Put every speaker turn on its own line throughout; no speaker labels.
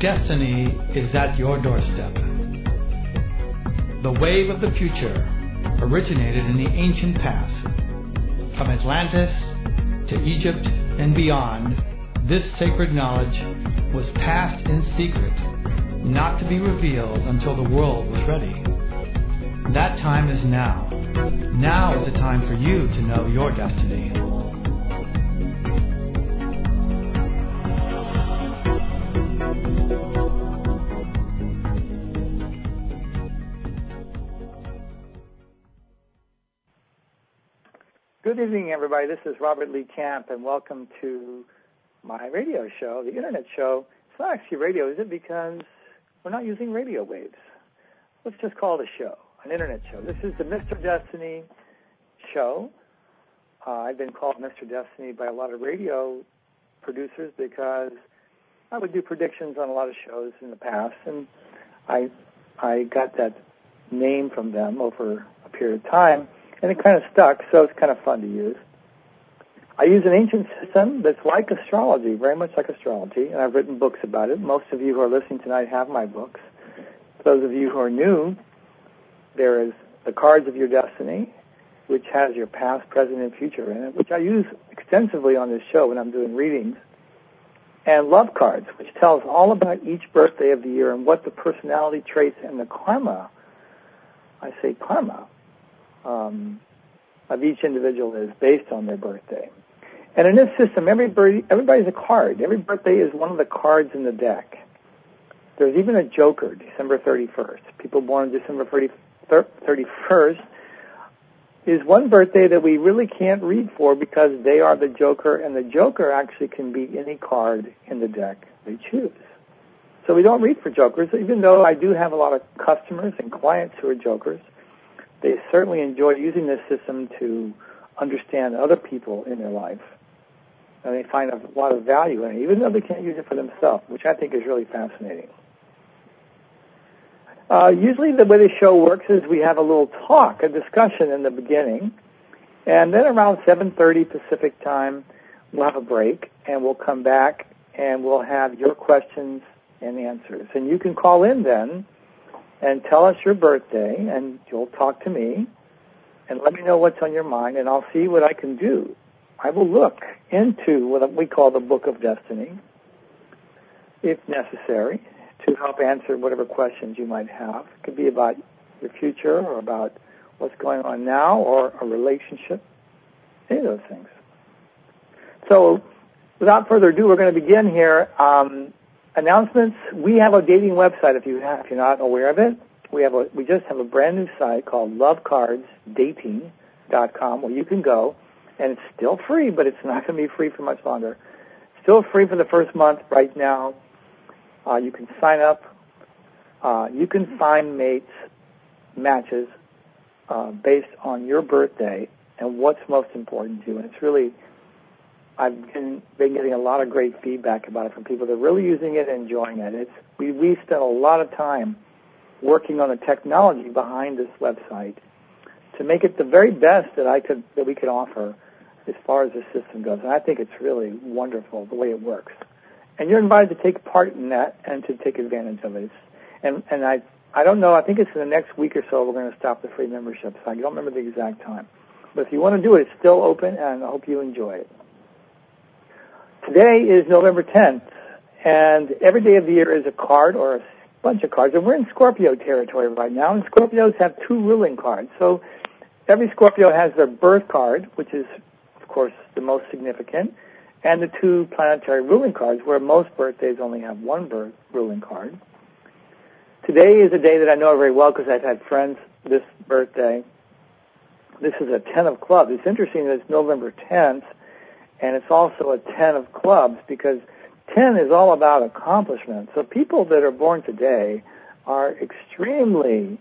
Destiny is at your doorstep. The wave of the future originated in the ancient past. From Atlantis to Egypt and beyond, this sacred knowledge was passed in secret, not to be revealed until the world was ready. That time is now. Now is the time for you to know your destiny.
Good evening, everybody. This is Robert Lee Camp, and welcome to my radio show, the Internet show. It's not actually radio, is it? Because we're not using radio waves. Let's just call it a show, an Internet show. This is the Mr. Destiny show. I've been called Mr. Destiny by a lot of radio producers because I would do predictions on a lot of shows in the past, and I got that name from them over a period of time. And it kind of stuck, so it's kind of fun to use. I use an ancient system that's like astrology, very much like astrology, and I've written books about it. Most of you who are listening tonight have my books. Those of you who are new, there is the cards of your destiny, which has your past, present, and future in it, which I use extensively on this show when I'm doing readings, and love cards, which tells all about each birthday of the year and what the personality traits and the karma, I say karma, of each individual is based on their birthday. And in this system, everybody's a card. Every birthday is one of the cards in the deck. There's even a joker, December 31st. People born on December 31st is one birthday that we really can't read for because they are the joker, and the joker actually can be any card in the deck they choose. So we don't read for jokers, even though I do have a lot of customers and clients who are jokers. They certainly enjoy using this system to understand other people in their life. And they find a lot of value in it, even though they can't use it for themselves, which I think is really fascinating. Usually the way the show works is we have a little talk, a discussion in the beginning, and then around 7:30 Pacific time, we'll have a break, and we'll come back, and we'll have your questions and answers. And you can call in then and tell us your birthday, and you'll talk to me, and let me know what's on your mind, and I'll see what I can do. I will look into what we call the Book of Destiny, if necessary, to help answer whatever questions you might have. It could be about your future or about what's going on now or a relationship, any of those things. So without further ado, we're going to begin here. Announcements. We have a dating website if you're not aware of it. We just have a brand new site called lovecardsdating.com where you can go, and it's still free, but it's not going to be free for much longer. Still free for the first month right now. You can sign up. You can find matches based on your birthday and what's most important to you. And it's really, I've been getting a lot of great feedback about it from people that are really using it and enjoying it. We spent a lot of time working on the technology behind this website to make it the very best that we could offer as far as the system goes. And I think it's really wonderful the way it works. And you're invited to take part in that and to take advantage of it. And I don't know, I think it's in the next week or so we're going to stop the free memberships. I don't remember the exact time. But if you want to do it, it's still open, and I hope you enjoy it. Today is November 10th, and every day of the year is a card or a bunch of cards. And we're in Scorpio territory right now, and Scorpios have two ruling cards. So every Scorpio has their birth card, which is, of course, the most significant, and the two planetary ruling cards, where most birthdays only have one birth ruling card. Today is a day that I know very well because I've had friends this birthday. This is a 10 of clubs. It's interesting that it's November 10th, and it's also a 10 of clubs because 10 is all about accomplishment. So people that are born today are extremely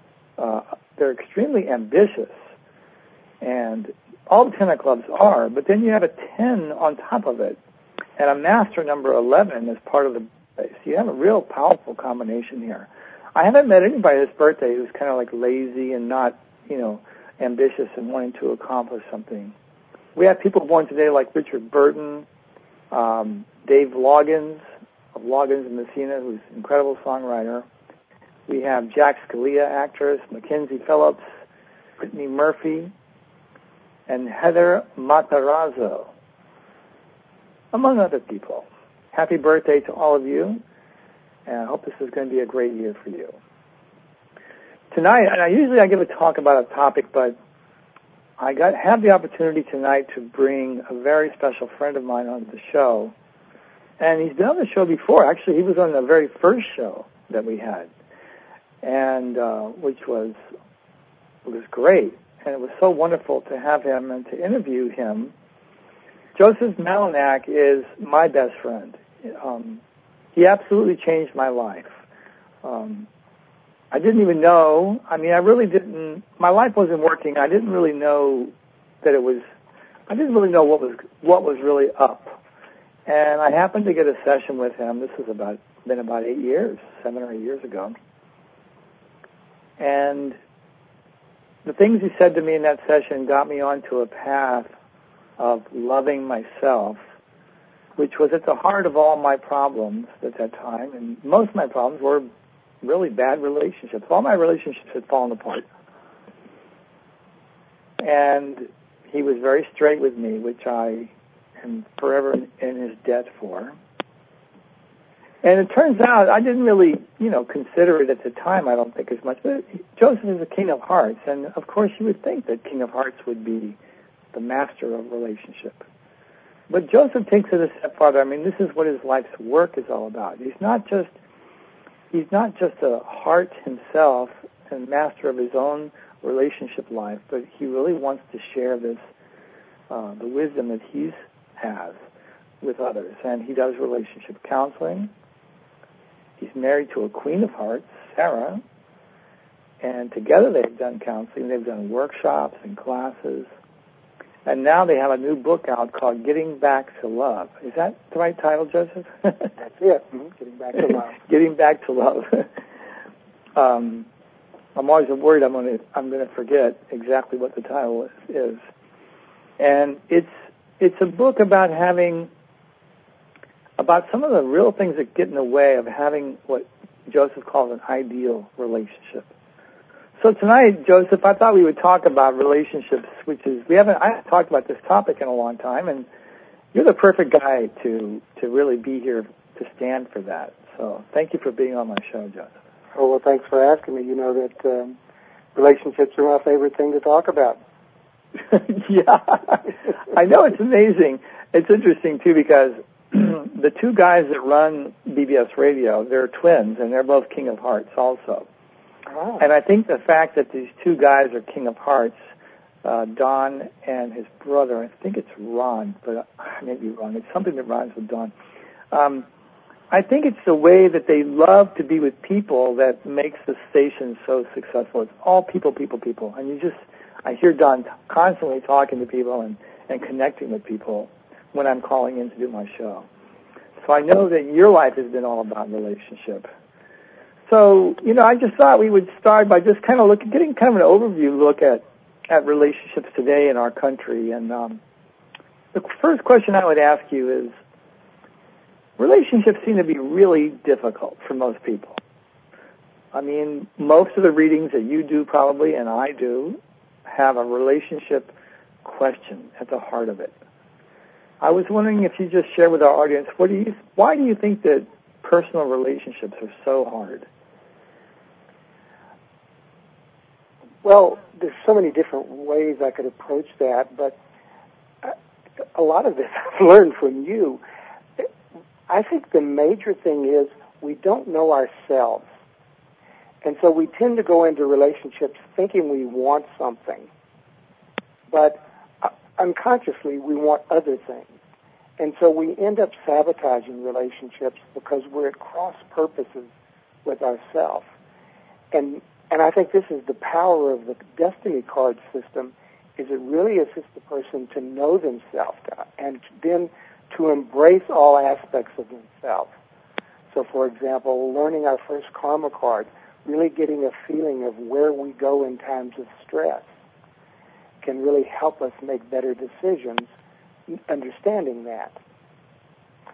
ambitious, and all the 10 of clubs are, but then you have a 10 on top of it, and a master number 11 is part of the base. You have a real powerful combination here. I haven't met anybody this birthday who's kind of like lazy and not, ambitious and wanting to accomplish something. We have people born today like Richard Burton, Dave Loggins, of Loggins and Messina, who's an incredible songwriter. We have Jack Scalia, actress, Mackenzie Phillips, Brittany Murphy, and Heather Matarazzo, among other people. Happy birthday to all of you, and I hope this is going to be a great year for you. Tonight, and I give a talk about a topic, but I have the opportunity tonight to bring a very special friend of mine on the show. And he's been on the show before. Actually, he was on the very first show that we had, and which was great. And it was so wonderful to have him and to interview him. Joseph Malinak is my best friend. He absolutely changed my life. I didn't even know. I really didn't. My life wasn't working. I didn't really know that it was. I didn't really know what was really up. And I happened to get a session with him. This has been about 7 or 8 years ago. And the things he said to me in that session got me onto a path of loving myself, which was at the heart of all my problems at that time. And most of my problems were really bad relationships. All my relationships had fallen apart. And he was very straight with me, which I am forever in his debt for. And it turns out I didn't really, consider it at the time, I don't think as much. But Joseph is a King of Hearts, and of course you would think that King of Hearts would be the master of relationship. But Joseph takes it a step farther. This is what his life's work is all about. He's not just a heart himself and master of his own relationship life, but he really wants to share this, the wisdom that he has with others. And he does relationship counseling. He's married to a Queen of Hearts, Sarah, and together they've done counseling. They've done workshops and classes. And now they have a new book out called Getting Back to Love. Is that the right title, Joseph?
That's it. Getting Back to Love.
Getting Back to Love. I'm always worried I'm going to forget exactly what the title is. And it's a book about some of the real things that get in the way of having what Joseph calls an ideal relationship. So tonight, Joseph, I thought we would talk about relationships, I haven't talked about this topic in a long time, and you're the perfect guy to really be here to stand for that. So thank you for being on my show, Joseph.
Oh, well, thanks for asking me. You know that relationships are my favorite thing to talk about.
Yeah, I know, it's amazing. It's interesting, too, because the two guys that run BBS Radio, they're twins, and they're both King of Hearts also.
Oh.
And I think the fact that these two guys are King of Hearts, Don and his brother, I think it's Ron, but I may be wrong. It's something that rhymes with Don. I think it's the way that they love to be with people that makes the station so successful. It's all people. And I hear Don constantly talking to people and connecting with people when I'm calling in to do my show. So I know that your life has been all about relationship. So, I just thought we would start by just getting kind of an overview look at relationships today in our country. And the first question I would ask you is, relationships seem to be really difficult for most people. Most of the readings that you do probably, and I do, have a relationship question at the heart of it. I was wondering if you just share with our audience, why do you think that personal relationships are so hard?
Well, there's so many different ways I could approach that, but a lot of this I've learned from you. I think the major thing is we don't know ourselves. And so we tend to go into relationships thinking we want something, but unconsciously we want other things. And so we end up sabotaging relationships because we're at cross purposes with ourselves. And I think this is the power of the destiny card system, is it really assists the person to know themselves and then to embrace all aspects of themselves. So, for example, learning our first karma card, really getting a feeling of where we go in times of stress can really help us make better decisions, understanding that.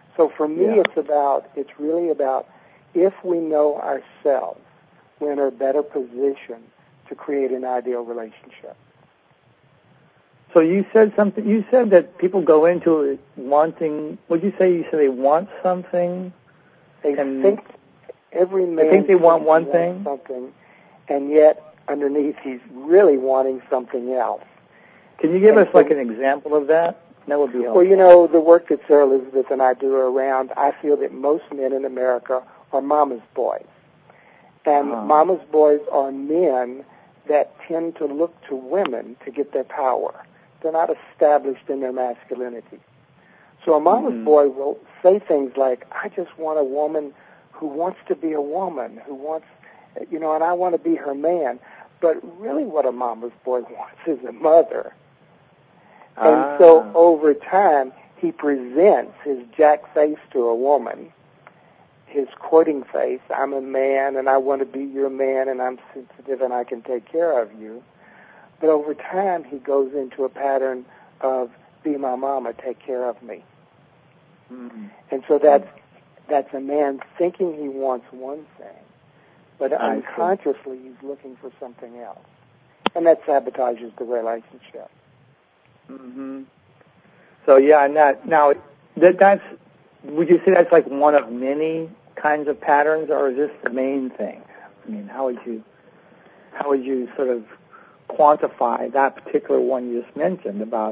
So for me, it's really about if we know ourselves, we're in a better position to create an ideal relationship.
So you said something. You said that people go into it wanting. What did you say? You said they want something.
They think every man.
They think they want one thing.
Something, and yet underneath he's really wanting something else.
Can you give us like an example of that? That would be helpful.
Well, the work that Sarah Elizabeth and I do around, I feel that most men in America are mama's boys. And mama's boys are men that tend to look to women to get their power. They're not established in their masculinity. So a mama's boy will say things like, I just want a woman who wants to be a woman, who wants, and I want to be her man. But really what a mama's boy wants is a mother. And so over time, he presents his jack face to a woman, his courting face, I'm a man and I want to be your man and I'm sensitive and I can take care of you. But over time, he goes into a pattern of be my mama, take care of me. Mm-hmm. And so that's a man thinking he wants one thing, but unconsciously he's looking for something else. And that sabotages the relationship.
Mm-hmm. So and that's would you say that's like one of many kinds of patterns, or is this the main thing? I mean, how would you sort of quantify that particular one you just mentioned about,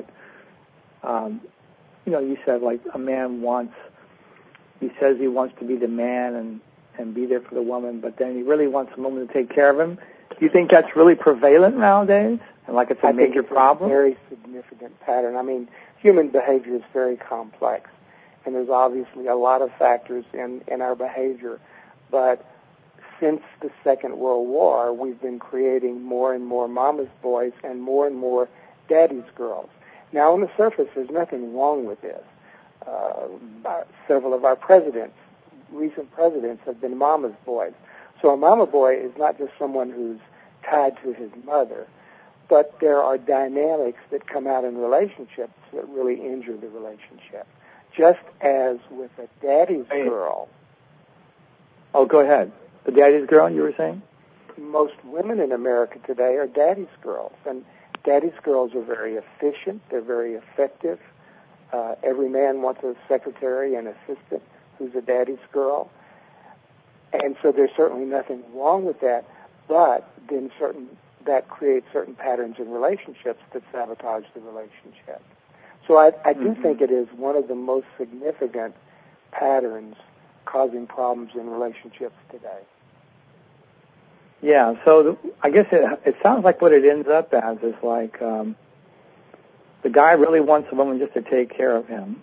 you said like a man he says he wants to be the man and be there for the woman, but then he really wants a woman to take care of him. Do you think that's really prevalent nowadays? And like it's a major problem?
A very significant pattern. I mean, human behavior is very complex, and there's obviously a lot of factors in our behavior. But since the Second World War, we've been creating more and more mama's boys and more daddy's girls. Now, on the surface, there's nothing wrong with this. Several of our recent presidents, have been mama's boys. So a mama boy is not just someone who's tied to his mother, but there are dynamics that come out in relationships that really injure the relationship. Just as with a daddy's girl.
Oh, go ahead. The daddy's girl, you were saying?
Most women in America today are daddy's girls, and daddy's girls are very efficient. They're very effective. Every man wants a secretary and assistant who's a daddy's girl. And so there's certainly nothing wrong with that, but then that creates certain patterns in relationships that sabotage the relationship. So I do think it is one of the most significant patterns causing problems in relationships today.
Yeah, so I guess it sounds like what it ends up as is like the guy really wants a woman just to take care of him.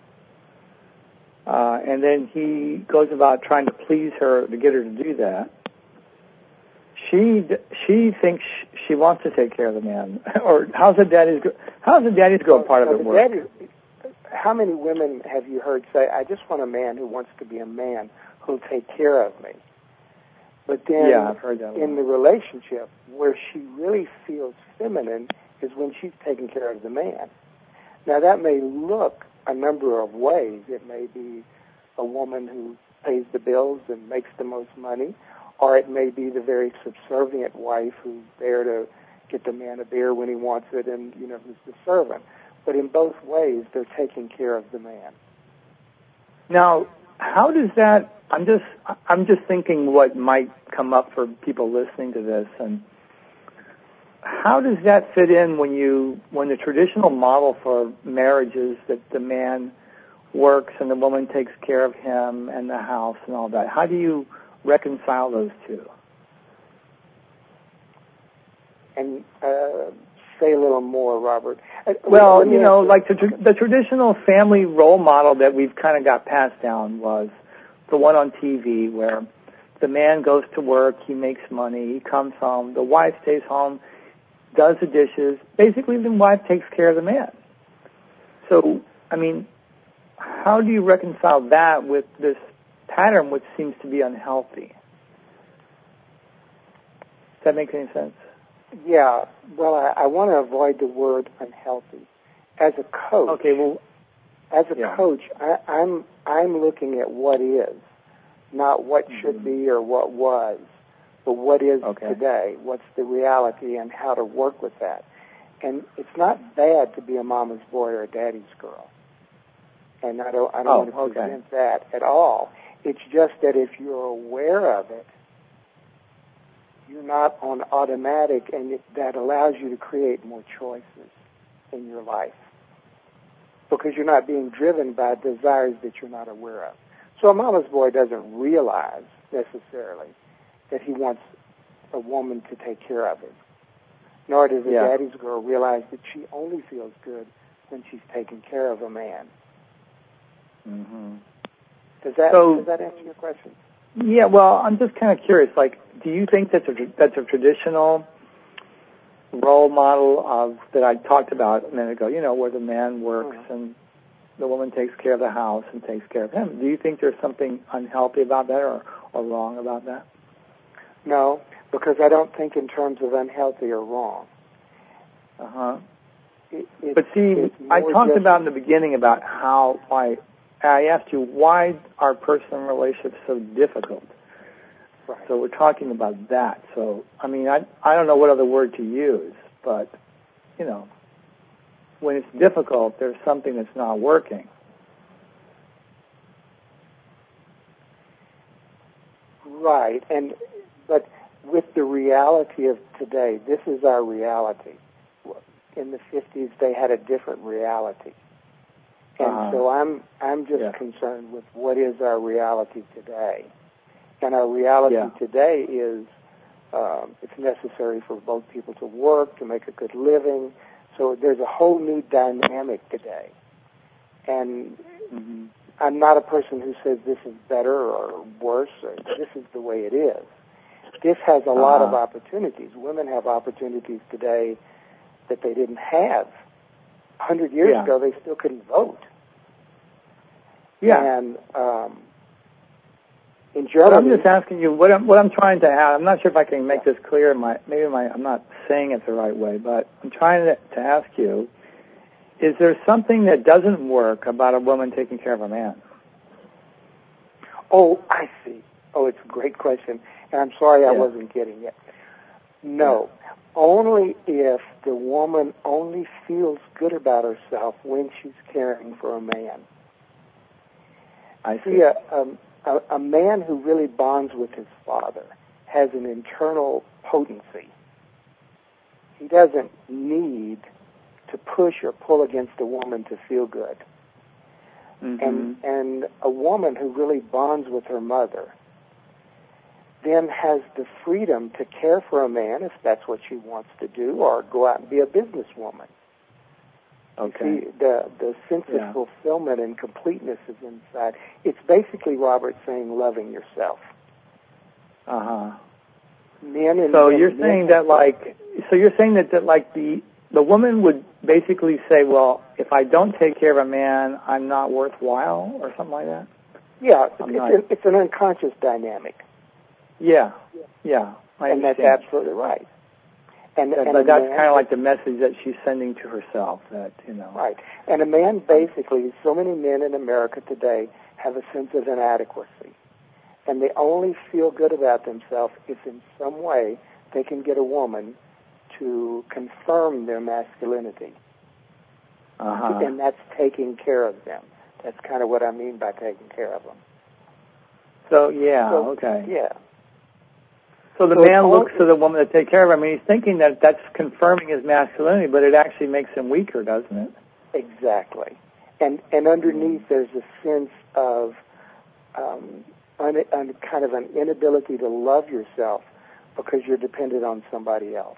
And then he goes about trying to please her to get her to do that. She thinks she wants to take care of the man. Or how's the daddy's girl part of it work?
How many women have you heard say, I just want a man who wants to be a man who'll take care of me? But then
I've heard that
in the relationship, where she really feels feminine is when she's taking care of the man. Now, that may look a number of ways. It may be a woman who pays the bills and makes the most money, or it may be the very subservient wife who's there to get the man a beer when he wants it and, who's the servant. But in both ways, they're taking care of the man.
Now, how does that, I'm just thinking what might come up for people listening to this, and how does that fit in when the traditional model for marriage is that the man works and the woman takes care of him and the house and all that? How do you reconcile those two?
And say a little more, Robert.
Well, like the traditional family role model that we've kind of got passed down was the one on TV where the man goes to work, he makes money, he comes home, the wife stays home, does the dishes. Basically, the wife takes care of the man. So, I mean, how do you reconcile that with this pattern which seems to be unhealthy? Does that make any sense?
Yeah. Well, I want to avoid the word unhealthy. As a coach, As a coach, I'm looking at what is, not what should be or what was, but what is today. What's the reality and how to work with that. And it's not bad to be a mama's boy or a daddy's girl. And I don't want to present that at all. It's just that if you're aware of it, you're not on automatic, and that allows you to create more choices in your life because you're not being driven by desires that you're not aware of. So a mama's boy doesn't realize necessarily that he wants a woman to take care of him, nor does a daddy's girl realize that she only feels good when she's taking care of a man.
Mm-hmm.
Does that answer your question?
Yeah, well, I'm just kind of curious. Like, do you think that's a traditional role model of that I talked about a minute ago? You know, where the man works and the woman takes care of the house and takes care of him. Do you think there's something unhealthy about that or wrong about that?
No, because I don't think in terms of unhealthy or wrong.
But see, I talked about in the beginning about why I asked you why are personal relationships so difficult.
Right.
So we're talking about that. So I mean, I don't know what other word to use, but you know, when it's difficult, there's something that's not working.
Right, but with the reality of today, this is our reality. In the 50s, they had a different reality. And so I'm just concerned with what is our reality today. And our reality today is it's necessary for both people to work, to make a good living. So there's a whole new dynamic today. And I'm not a person who says this is better or worse or this is the way it is. This has a lot of opportunities. Women have opportunities today that they didn't have. 100 years ago, they still couldn't vote.
Yeah.
And in Germany,
but I'm just asking you what I'm trying to add. I'm not sure if I can make this clear. I'm not saying it the right way, but I'm trying to ask you: is there something that doesn't work about a woman taking care of a man?
Oh, I see. Oh, it's a great question, and I'm sorry I wasn't getting it. No. Only if the woman only feels good about herself when she's caring for a man.
I see.
A man who really bonds with his father has an internal potency. He doesn't need to push or pull against a woman to feel good. And a woman who really bonds with her mother then has the freedom to care for a man if that's what she wants to do, or go out and be a businesswoman.
Okay.
See, the sense of fulfillment and completeness is inside. It's basically, Robert, saying loving yourself. You're saying that the woman would basically say, well, if I don't take care of a man, I'm not worthwhile, or something like that? Yeah, it's an unconscious dynamic.
Yeah.
And that's absolutely right.
But that's kind of like the message that she's sending to herself, that, you know.
Right. And a man basically, so many men in America today have a sense of inadequacy. And they only feel good about themselves if in some way they can get a woman to confirm their masculinity. And that's taking care of them. That's kind of what I mean by taking care of them. So the man looks to the woman to take care of him, and he's thinking that that's confirming his masculinity, but it actually makes him weaker, doesn't it? Exactly. And underneath there's a sense of kind of an inability to love yourself because you're dependent on somebody else.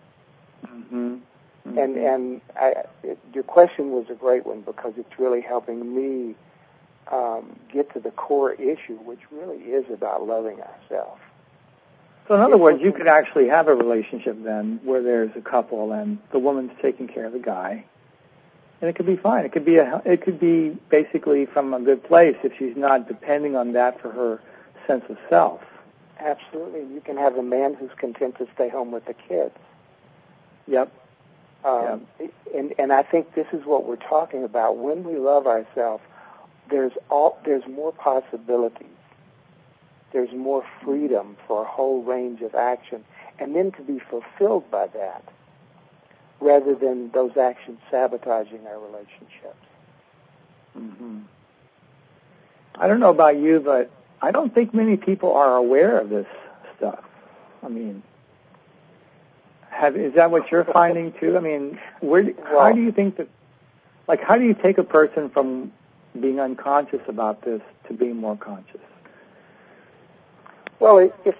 And your question was a great one because it's really helping me get to the core issue, which really is about loving ourselves. So in other words, you could actually have a relationship then where there's a couple and the woman's taking care of the guy, and it could be fine. It could be basically from a good place if she's not depending on that for her sense of self. Absolutely. You can have a man who's content to stay home with the kids. Yep. And I think this is what we're talking about. When we love ourselves, there's more possibilities. There's more freedom for a whole range of action, and then to be fulfilled by that, rather than those actions sabotaging our relationships.
Mm-hmm. I don't know about you, but I don't think many people are aware of this stuff. I mean, is that what you're finding too? I mean, how do you think that, like, how do you take a person from being unconscious about this to being more conscious?
Well, if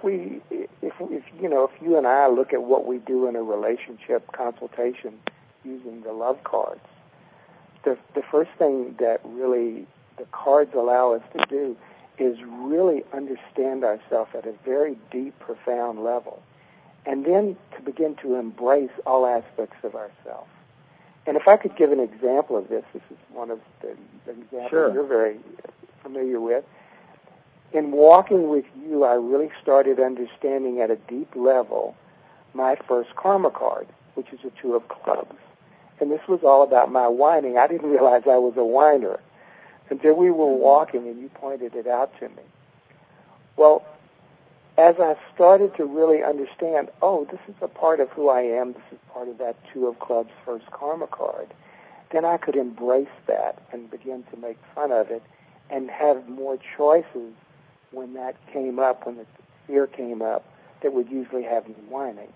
you and I look at what we do in a relationship consultation using the love cards, the first thing that really the cards allow us to do is really understand ourselves at a very deep, profound level, and then to begin to embrace all aspects of ourselves. And if I could give an example of this is one of the examples you're very familiar with. In walking with you, I really started understanding at a deep level my first karma card, which is a 2 of clubs. And this was all about my whining. I didn't realize I was a whiner until we were walking and you pointed it out to me. Well, as I started to really understand, this is a part of who I am, this is part of that 2 of clubs first karma card, then I could embrace that and begin to make fun of it and have more choices when that came up, when the fear came up, that would usually have me whining.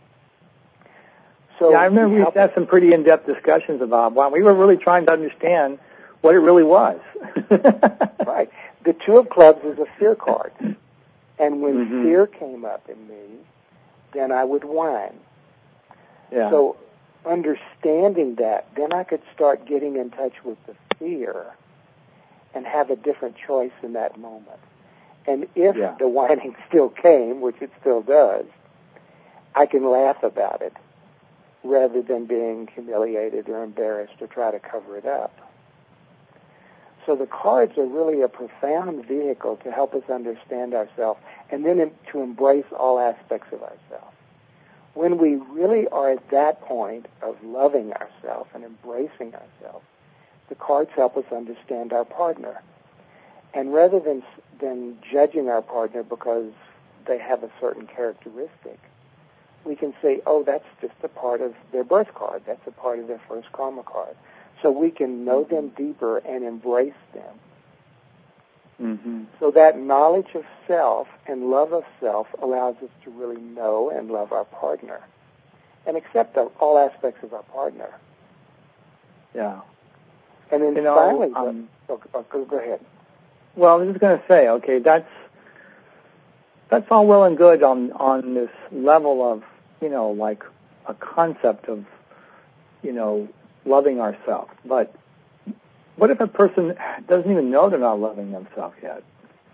So
I remember we had some pretty in-depth discussions about why we were really trying to understand what it really was.
Right. The 2 of clubs is a fear card. And when fear came up in me, then I would whine.
Yeah.
So understanding that, then I could start getting in touch with the fear and have a different choice in that moment. And if the whining still came, which it still does, I can laugh about it rather than being humiliated or embarrassed or try to cover it up. So the cards are really a profound vehicle to help us understand ourselves and then to embrace all aspects of ourselves. When we really are at that point of loving ourselves and embracing ourselves, the cards help us understand our partner. And rather than judging our partner because they have a certain characteristic, we can say, that's just a part of their birth card. That's a part of their first karma card. So we can know them deeper and embrace them.
Mm-hmm.
So that knowledge of self and love of self allows us to really know and love our partner and accept all aspects of our partner.
Yeah.
And then finally, go ahead.
Well, I was just going to say, okay, that's all well and good on this level of, like a concept of, loving ourselves. But what if a person doesn't even know they're not loving themselves yet?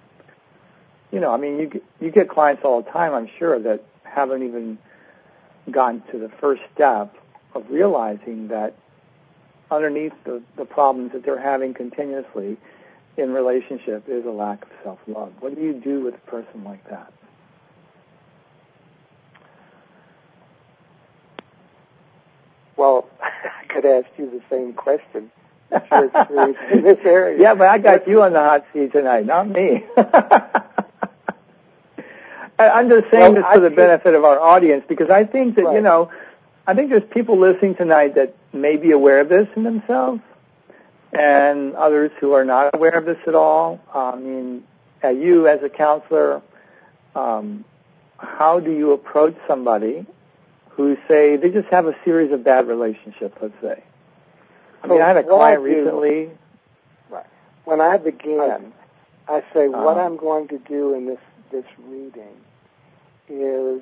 You get clients all the time, I'm sure, that haven't even gotten to the first step of realizing that underneath the problems that they're having continuously in relationship is a lack of self-love. What do you do with a person like that?
Well, I could ask you the same question. What's your experience in this area?
Yeah, but I got you on the hot seat tonight, not me. I'm just saying this for the benefit of our audience because I think that, I think there's people listening tonight that may be aware of this in themselves and others who are not aware of this at all. You as a counselor, how do you approach somebody who say they just have a series of bad relationships, let's say? I had a client recently.
Right. When I begin, I say what I'm going to do in this reading is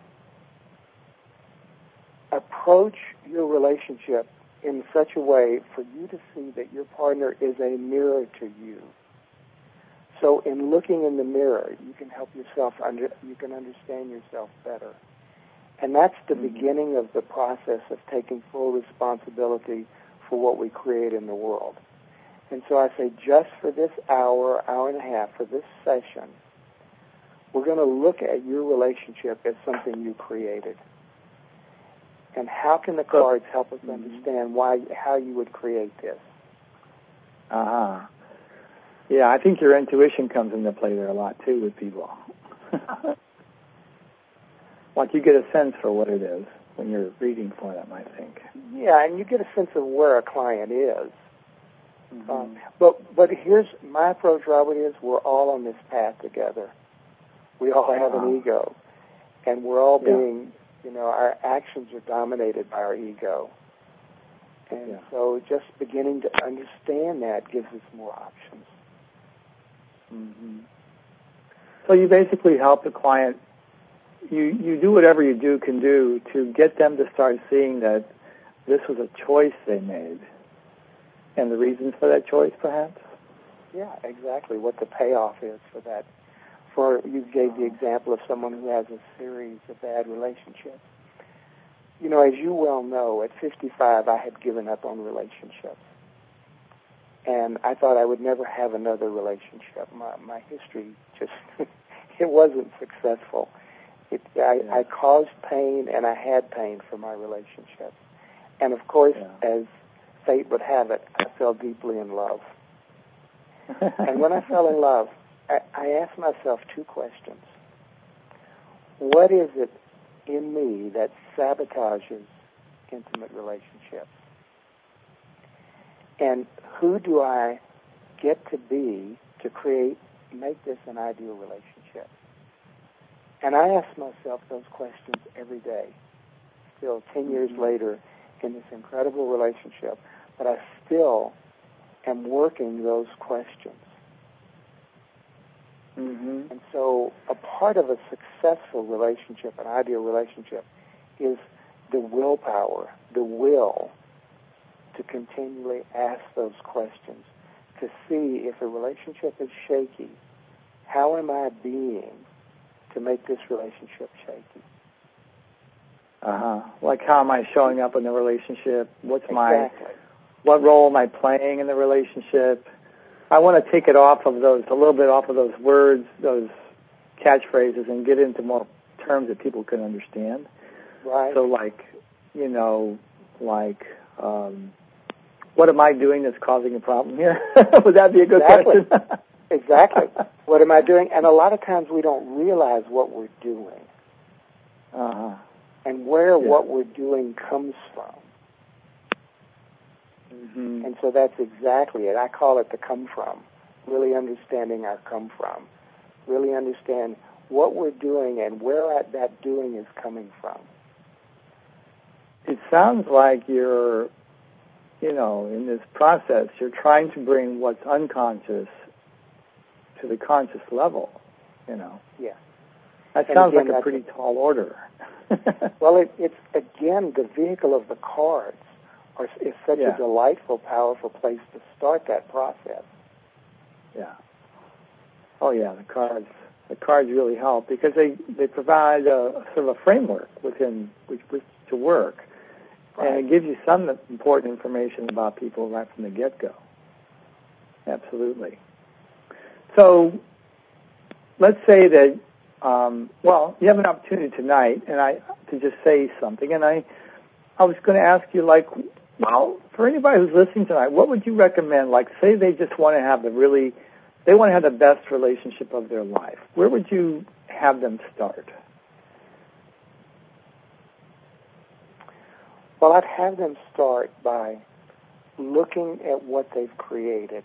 approach your relationship in such a way for you to see that your partner is a mirror to you. So in looking in the mirror, you can help yourself, you can understand yourself better. And that's the beginning of the process of taking full responsibility for what we create in the world. And so I say, just for this hour and a half, for this session, we're going to look at your relationship as something you created. And how can the cards help us understand how you would create this?
Uh-huh. Yeah, I think your intuition comes into play there a lot, too, with people. Like you get a sense for what it is when you're reading for them, I think.
Yeah, and you get a sense of where a client is. But here's my approach, Robert, is we're all on this path together. We all have an ego, and we're all being, our actions are dominated by our ego. And so just beginning to understand that gives us more options.
Mm-hmm. So you basically help the client, you do whatever you can do to get them to start seeing that this was a choice they made. And the reasons for that choice, perhaps?
Yeah, exactly. What the payoff is for that. You gave the example of someone who has a series of bad relationships. As you well know, at 55, I had given up on relationships. And I thought I would never have another relationship. My history just, it wasn't successful. I caused pain, and I had pain from my relationships. And, of course, as fate would have it, I fell deeply in love. And when I fell in love, I asked myself two questions. What is it in me that sabotages intimate relationships? And who do I get to be to make this an ideal relationship? And I ask myself those questions every day, still 10 years later in this incredible relationship, but I still am working those questions. Mm-hmm. And so a part of a successful relationship, an ideal relationship, is the willpower, the will to continually ask those questions, to see if a relationship is shaky, how am I being to make this relationship shaky?
Like how am I showing up in the relationship? What role am I playing in the relationship? I want to take it a little bit off of those words, those catchphrases, and get into more terms that people can understand.
Right.
So what am I doing that's causing a problem here? Would that be a good question?
Exactly. What am I doing? And a lot of times we don't realize what we're doing. And where what we're doing comes from. Mm-hmm. And so that's exactly it. I call it the come from, really understanding our come from, really understand what we're doing and where that doing is coming from.
It sounds like you're, in this process, you're trying to bring what's unconscious to the conscious level,
Yeah.
That sounds like a pretty tall order.
Well, it's, again, the vehicle of the cards is such a delightful, powerful place to start that process.
Yeah. Oh, yeah, the cards really help because they provide a sort of a framework within which to work. Right. And it gives you some important information about people right from the get-go. Absolutely. So let's say that, you have an opportunity tonight to just say something. And I was going to ask you, for anybody who's listening tonight, what would you recommend? Say they just want to have the best relationship of their life. Where would you have them start?
Well, I'd have them start by looking at what they've created.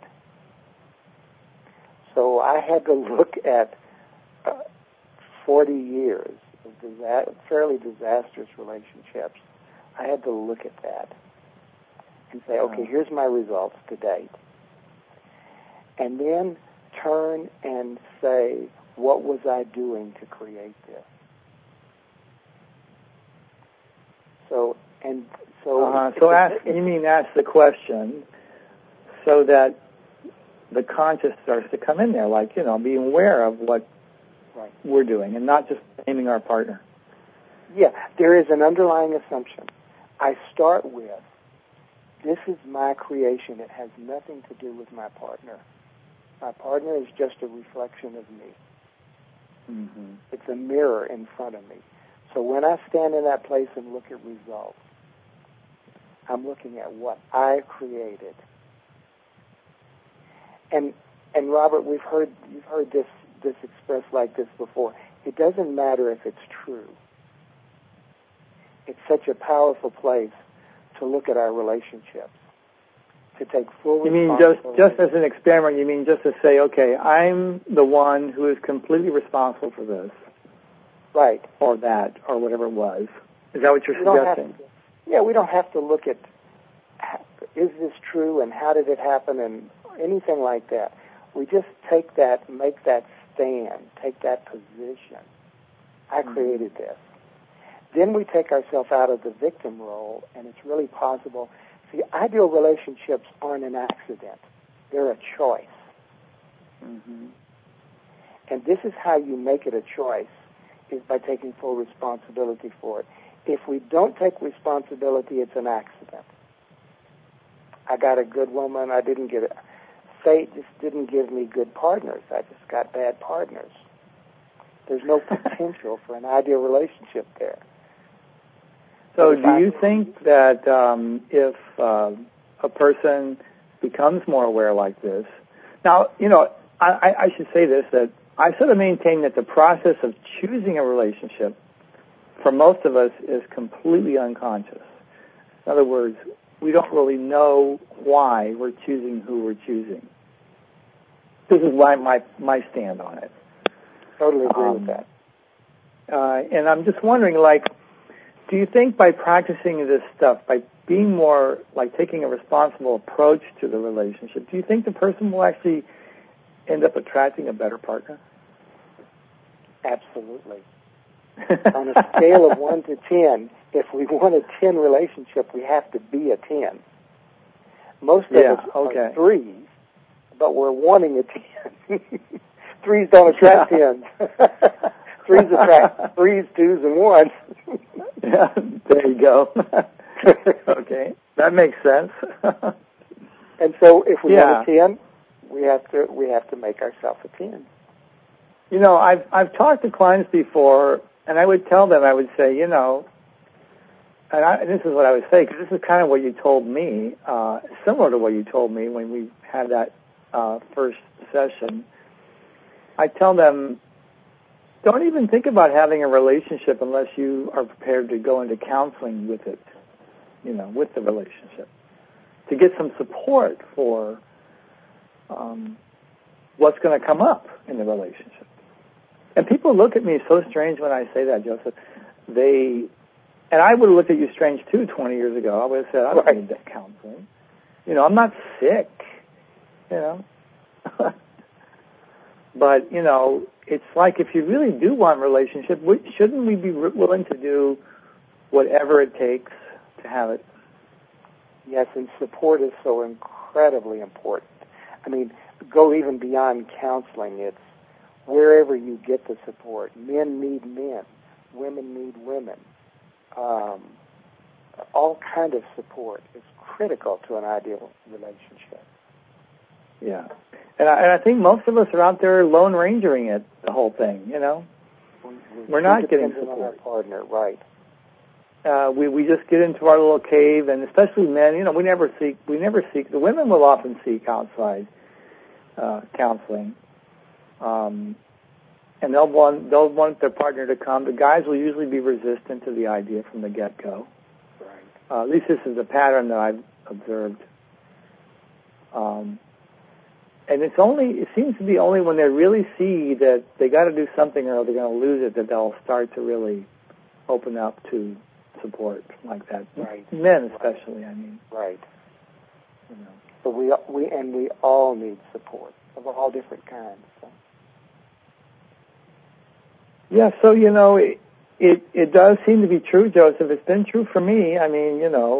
So I had to look at 40 years of fairly disastrous relationships. I had to look at that and say, okay, here's my results to date. And then turn and say, what was I doing to create this?
Ask the question so that the conscious starts to come in there, being aware of what we're doing and not just blaming our partner.
Yeah, there is an underlying assumption. I start with, this is my creation. It has nothing to do with my partner. My partner is just a reflection of me. Mm-hmm. It's a mirror in front of me. So when I stand in that place and look at results, I'm looking at what I created. And Robert, you've heard this expressed like this before. It doesn't matter if it's true. It's such a powerful place to look at our relationships, to take full responsibility.
You mean just as an experiment, you mean just to say, okay, I'm the one who is completely responsible for this.
Right.
Or that, or whatever it was. Is that what you're suggesting?
We don't have to look at, is this true and how did it happen and anything like that. We just take that, make that stand, take that position. I created this. Then we take ourselves out of the victim role, and it's really possible. See, ideal relationships aren't an accident. They're a choice.
Mm-hmm.
And this is how you make it a choice, is by taking full responsibility for it. If we don't take responsibility, it's an accident. I got a good woman. I didn't get it. Fate just didn't give me good partners. I just got bad partners. There's no potential for an ideal relationship there.
So do you think that if a person becomes more aware like this, now, I should say this, that I sort of maintain that the process of choosing a relationship for most of us is completely unconscious. In other words, we don't really know why we're choosing who we're choosing. This is my stand on it.
Totally agree with that.
And I'm just wondering, do you think by practicing this stuff, by being more, taking a responsible approach to the relationship, do you think the person will actually end up attracting a better partner?
Absolutely. On a scale of 1 to 10, if we want a 10 relationship, we have to be a 10. Most of us are 3s, but we're wanting a 10. 3s don't attract 10s. 3s attract 3s, 2s, and 1s.
Yeah, there you go. Okay, that makes sense.
And so, if we want a 10, we have to make ourselves a 10.
I've talked to clients before, and I would tell them, I would say, and this is what I would say, because this is kind of what you told me, similar to what you told me when we had that first session. I tell them, don't even think about having a relationship unless you are prepared to go into counseling with it, with the relationship, to get some support for what's going to come up in the relationship. And people look at me so strange when I say that, Joseph. And I would have looked at you strange too 20 years ago. I would have said, I don't need that counseling. I'm not sick, But, it's like if you really do want a relationship, shouldn't we be willing to do whatever it takes to have it?
Yes, and support is so incredibly important. I mean, go even beyond counseling. It's wherever you get the support. Men need men. Women need women. All kind of support is critical to an ideal relationship.
Yeah. And I think most of us are out there Lone Rangering it, the whole thing, We're not getting support.
On our partner, right.
We just get into our little cave, and especially men, we never seek, the women will often seek outside counseling. And they'll want their partner to come. The guys will usually be resistant to the idea from the get-go.
Right.
At least this is a pattern that I've observed. And it seems to be only when they really see that they got to do something or they're going to lose it that they'll start to really open up to support like that.
Right.
Men especially, I mean.
Right. But we all need support of all different kinds. So.
Yeah, so, it does seem to be true, Joseph. It's been true for me. I mean,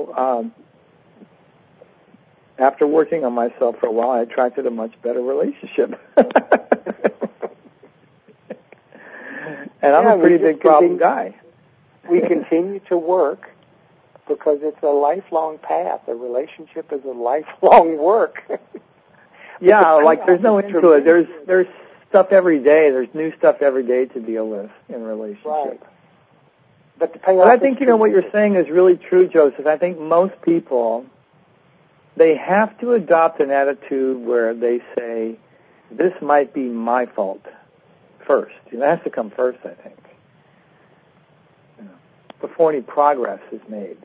after working on myself for a while, I attracted a much better relationship. And I'm a pretty big problem guy.
We continue to work because it's a lifelong path. A relationship is a lifelong work.
Yeah, there's no end to it. There's stuff every day. There's new stuff every day to deal with in relationships.
Right. But the payoff.
But I think, what you're saying is really true, Joseph. I think most people, they have to adopt an attitude where they say, this might be my fault first. That has to come first, I think, before any progress is made.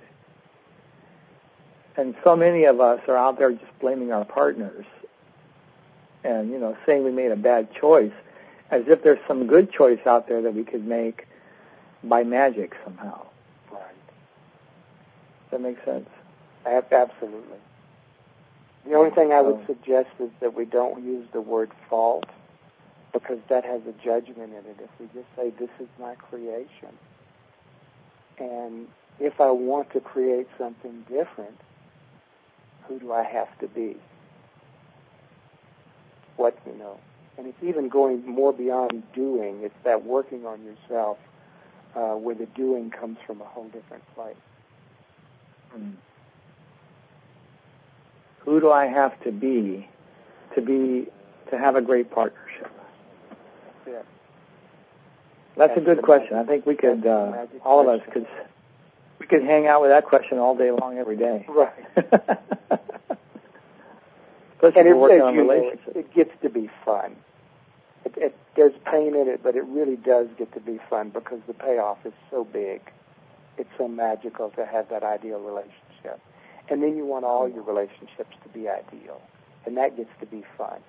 And so many of us are out there just blaming our partners and, saying we made a bad choice, as if there's some good choice out there that we could make by magic somehow.
Right.
Does that make sense?
Absolutely. The only thing I would suggest is that we don't use the word fault, because that has a judgment in it. If we just say, this is my creation, and if I want to create something different, who do I have to be? And it's even going more beyond doing. It's that working on yourself where the doing comes from a whole different place.
Mm. Who do I have to be to have a great partnership?
Yeah.
That's a good question. I think we could, all of us we could hang out with that question all day long, every day.
Right.
Especially working on relationships.
It gets to be fun. There's pain in it, but it really does get to be fun because the payoff is so big. It's so magical to have that ideal relationship. And then you want all your relationships to be ideal. And that gets to be fun.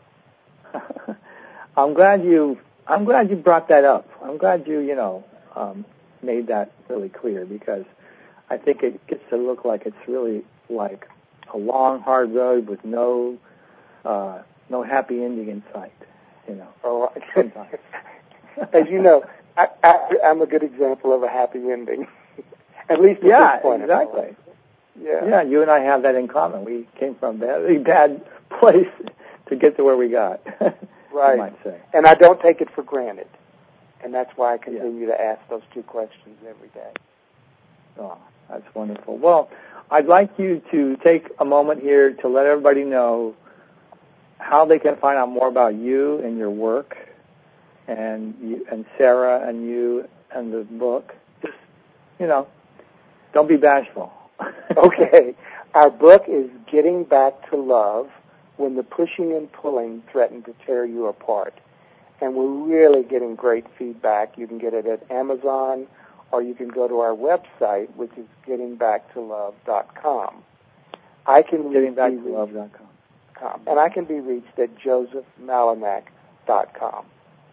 I'm glad you brought that up. I'm glad you, made that really clear, because I think it gets to look like it's really like a long, hard road with no happy ending in sight.
Oh, as you know, I'm a good example of a happy ending. At least at this point.
Exactly. Yeah, you and I have that in common. We came from a very bad place to get to where we got.
Right.
You might say.
And I don't take it for granted. And that's why I continue to ask those two questions every day.
Oh, that's wonderful. Well, I'd like you to take a moment here to let everybody know how they can find out more about you and your work, and you and Sarah and you and the book. Just, don't be bashful.
Okay. Our book is Getting Back to Love When the Pushing and Pulling Threaten to Tear You Apart. And we're really getting great feedback. You can get it at Amazon, or you can go to our website, which is gettingbacktolove.com.
Gettingbacktolove.com.
And I can be reached at josephmalinak.com.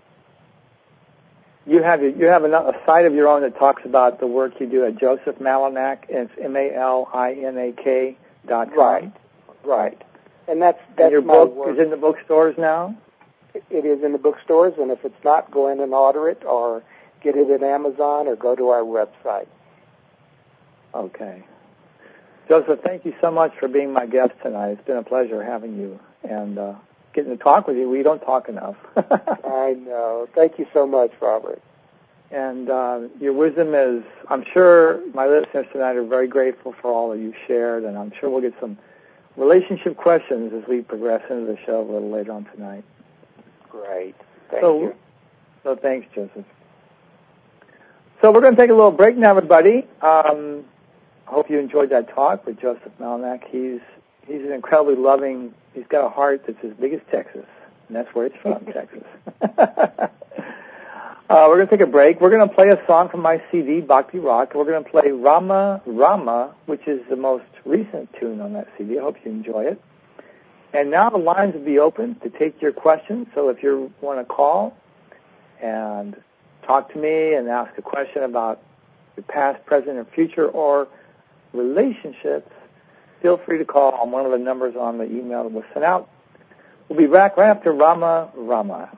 You have a site of your own that talks about the work you do at Joseph Malinak, and it's MALINAK.com.
Right. And that's
your
my
book
work.
Is in the bookstores now?
It is in the bookstores, and if it's not, go in and order it, or get it at Amazon, or go to our website.
Okay. Joseph, thank you so much for being my guest tonight. It's been a pleasure having you and getting to talk with you. We don't talk enough.
I know. Thank you so much, Robert.
And your wisdom is, I'm sure my listeners tonight are very grateful for all that you shared, and I'm sure we'll get some relationship questions as we progress into the show a little later on tonight.
Great. Thank you.
So thanks, Joseph. So we're going to take a little break now, everybody. I hope you enjoyed that talk with Joseph Malinak. He's an incredibly loving, he's got a heart that's as big as Texas, and that's where it's from, Texas. We're going to take a break. We're going to play a song from my CD, Bhakti Rock. We're going to play Rama Rama, which is the most recent tune on that CD. I hope you enjoy it. And now the lines will be open to take your questions. So if you want to call and talk to me and ask a question about your past, present, or future, or relationships, feel free to call on one of the numbers on the email that was sent out. We'll be back right after Rama Rama.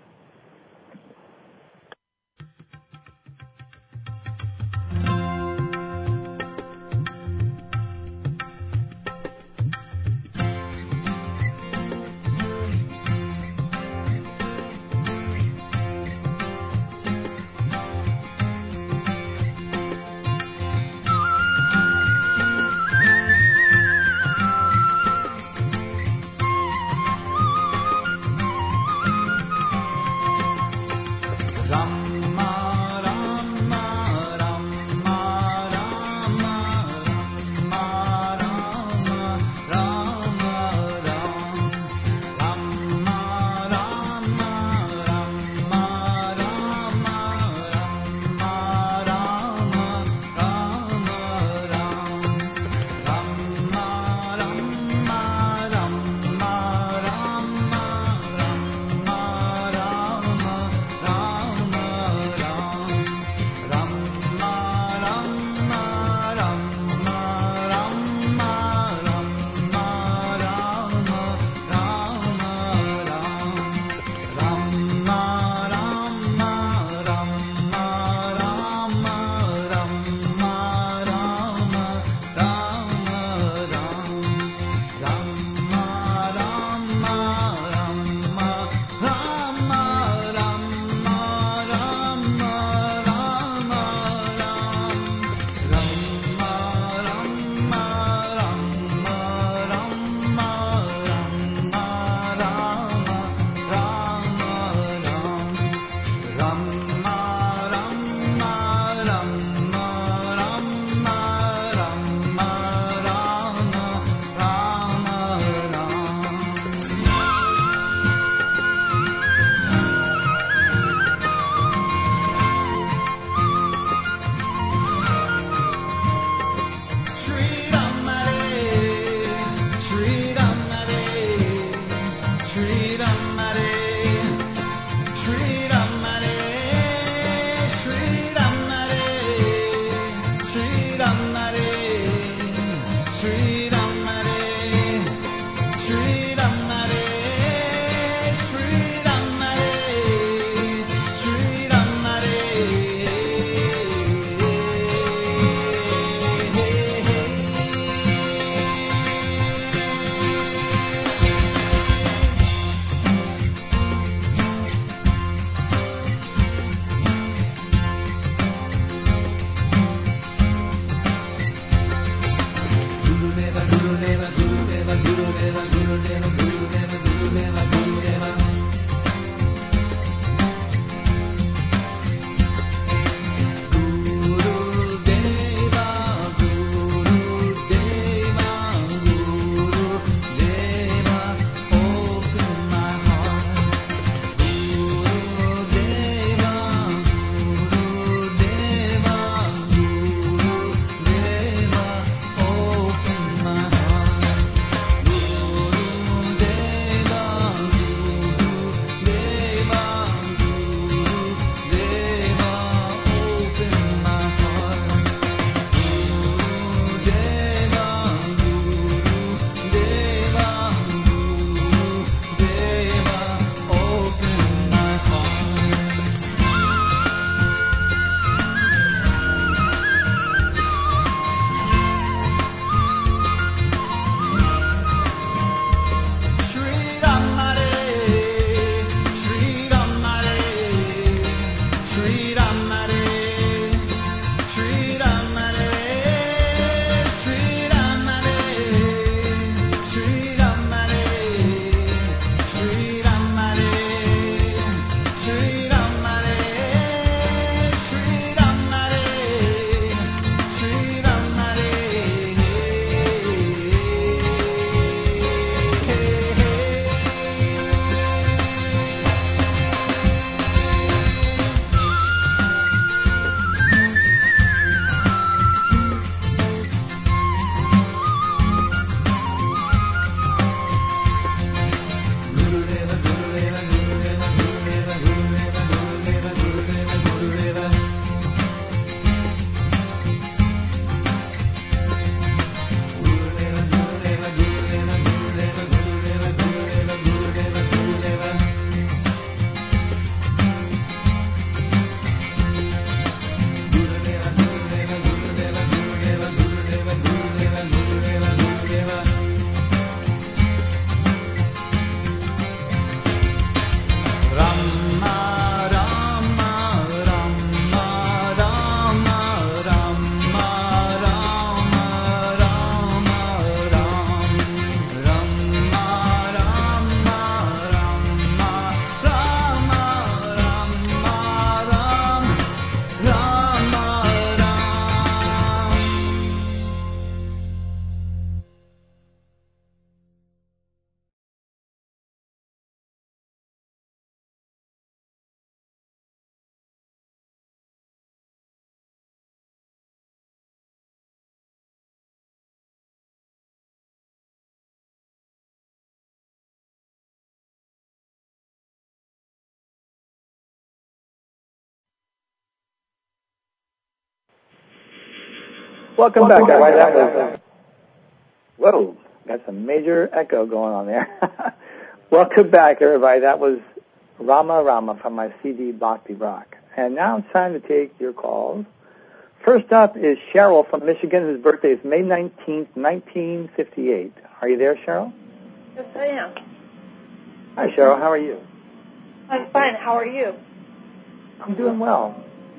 Welcome back, everybody. That was... Whoa, got some major echo going on there. Welcome back, everybody. That was Rama Rama from my CD, Bhakti Rock. And now it's time to take your calls. First up is Cheryl from Michigan, whose birthday is May 19th, 1958. Are you there, Cheryl?
Yes, I am.
Hi, Cheryl. How are you?
I'm fine. How are you?
I'm doing well.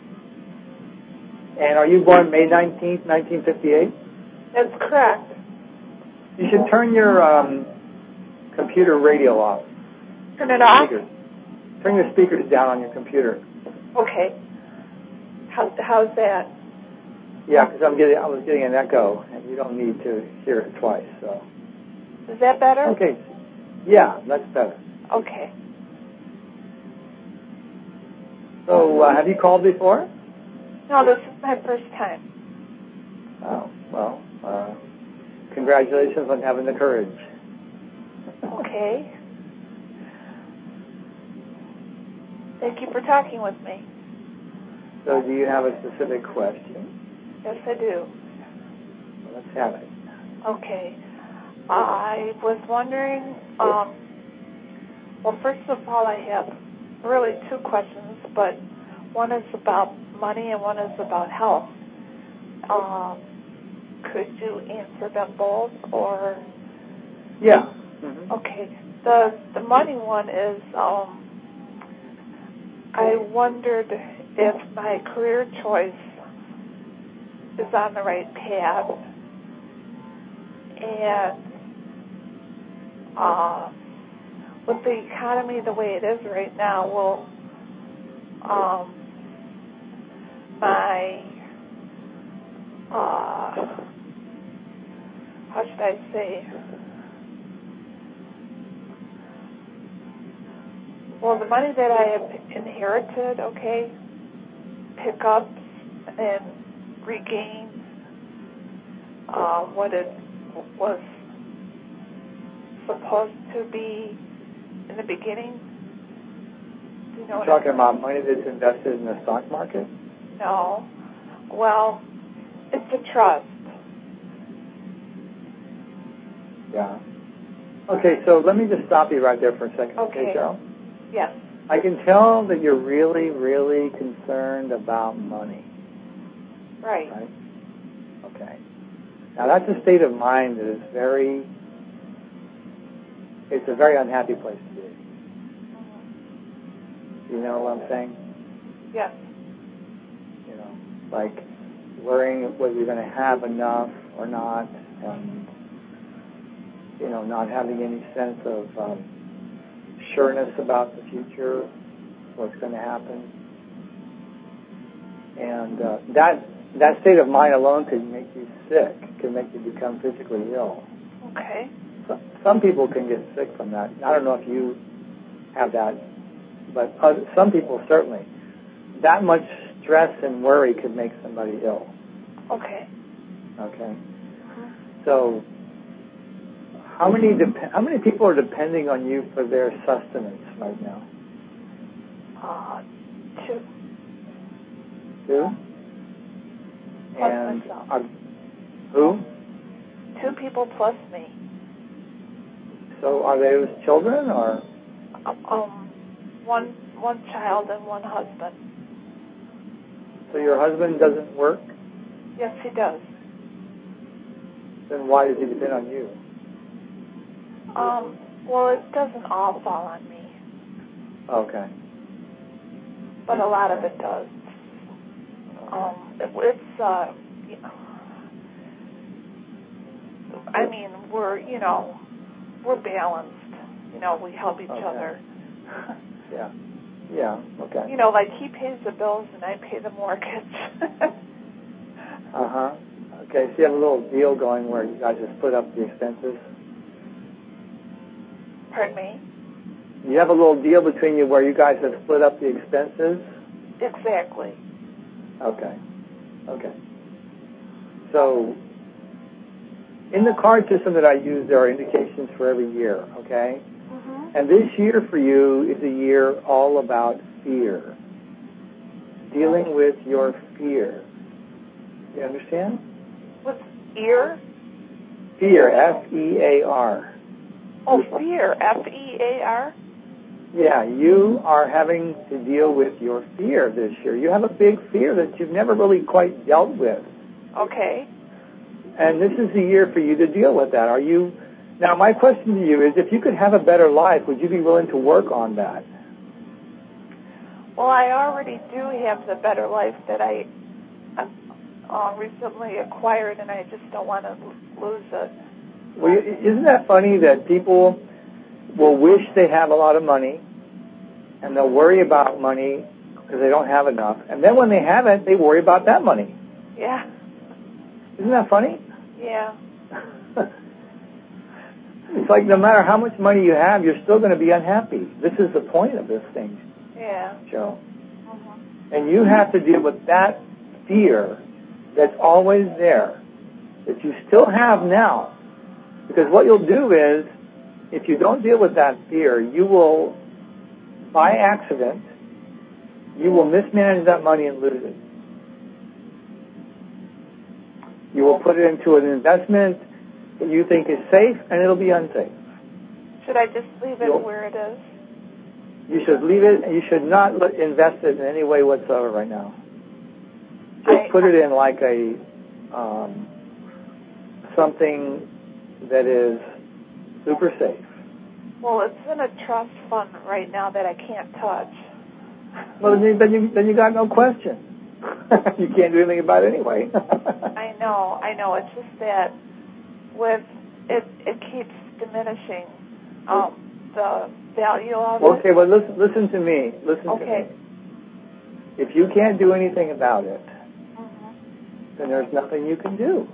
And are you born May 19th, 1958?
That's correct.
You should turn your computer radio off.
Turn it off?
Speakers. Turn your speakers down on your computer.
Okay. How's that?
Yeah, because I was getting an echo, and you don't need to hear it twice. So.
Is that better?
Okay. Yeah, that's better.
Okay.
So, have you called before?
No, this is my first time.
Oh, well, congratulations on having the courage.
Okay. Thank you for talking with me.
So, do you have a specific question?
Yes, I do.
Well, let's have it.
Okay. I was wondering, well, first of all, I have really two questions, but one is about money and one is about health. Could you answer them both, or?
Yeah. Mm-hmm.
Okay. The money one is, I wondered if my career choice is on the right path, and with the economy the way it is right now, will my how should I say? Well, the money that I have inherited, okay, pick up and regain what it was supposed to be in the beginning. Do you know what
You're talking about money that's invested in the stock market?
No. Well, it's a trust.
Yeah. Okay, so let me just stop you right there for a second. Okay, Cheryl?
Yes.
I can tell that you're really, really concerned about money.
Right.
Okay. Now, that's a state of mind that is it's a very unhappy place to be. You know what I'm saying?
Yes.
You know, like worrying whether you're going to have enough or not, and, you know, not having any sense of sureness about the future, what's going to happen. And that state of mind alone can make you sick, can make you become physically ill.
Okay.
Some people can get sick from that. I don't know if you have that, but some people certainly. That much stress and worry could make somebody ill.
Okay.
Okay. So, how many people are depending on you for their sustenance right now?
2.
2?
Plus
and
myself.
Who?
2 people plus me.
So are those children or?
One child and one husband.
So your husband doesn't work?
Yes, he does.
Then why does he depend on you?
Well, it doesn't all fall on me.
Okay.
But a lot of it does. It's you know, I mean, we're balanced. You know, we help each other.
Yeah. Yeah. Okay.
You know, like he pays the bills and I pay the mortgage.
Okay. So you have a little deal going where you guys just split up the expenses.
Pardon me?
You have a little deal between you where you guys have split up the expenses?
Exactly.
Okay. Okay. So, in the card system that I use, there are indications for every year, okay?
Mm-hmm.
And this year for you is a year all about fear. Dealing with your fear. You understand?
With ear?
Fear, F-E-A-R.
Oh, fear, F-E-A-R?
Yeah, you are having to deal with your fear this year. You have a big fear that you've never really quite dealt with.
Okay.
And this is the year for you to deal with that. Are you... Now, my question to you is, if you could have a better life, would you be willing to work on that?
Well, I already do have the better life that I recently acquired, and I just don't want to lose it.
Well, isn't that funny that people will wish they have a lot of money, and they'll worry about money because they don't have enough, and then when they have it, they worry about that money?
Yeah.
Isn't that funny?
Yeah.
It's like no matter how much money you have, you're still going to be unhappy. This is the point of this thing,
Yeah.
Joe.
Mm-hmm.
And you have to deal with that fear that's always there, that you still have now. Because what you'll do is, if you don't deal with that fear, you will, by accident, you will mismanage that money and lose it. You will put it into an investment that you think is safe, and it'll be unsafe.
Should I just leave it where it is?
You should leave it, and you should not invest it in any way whatsoever right now. Just put it in like a something that is super safe.
Well, it's in a trust fund right now that I can't touch.
Well, then you got no question. You can't do anything about it anyway.
I know. It's just that with it keeps diminishing the value of it.
Okay, well, listen to me. Listen to me. If you can't do anything about it, then there's nothing you can do.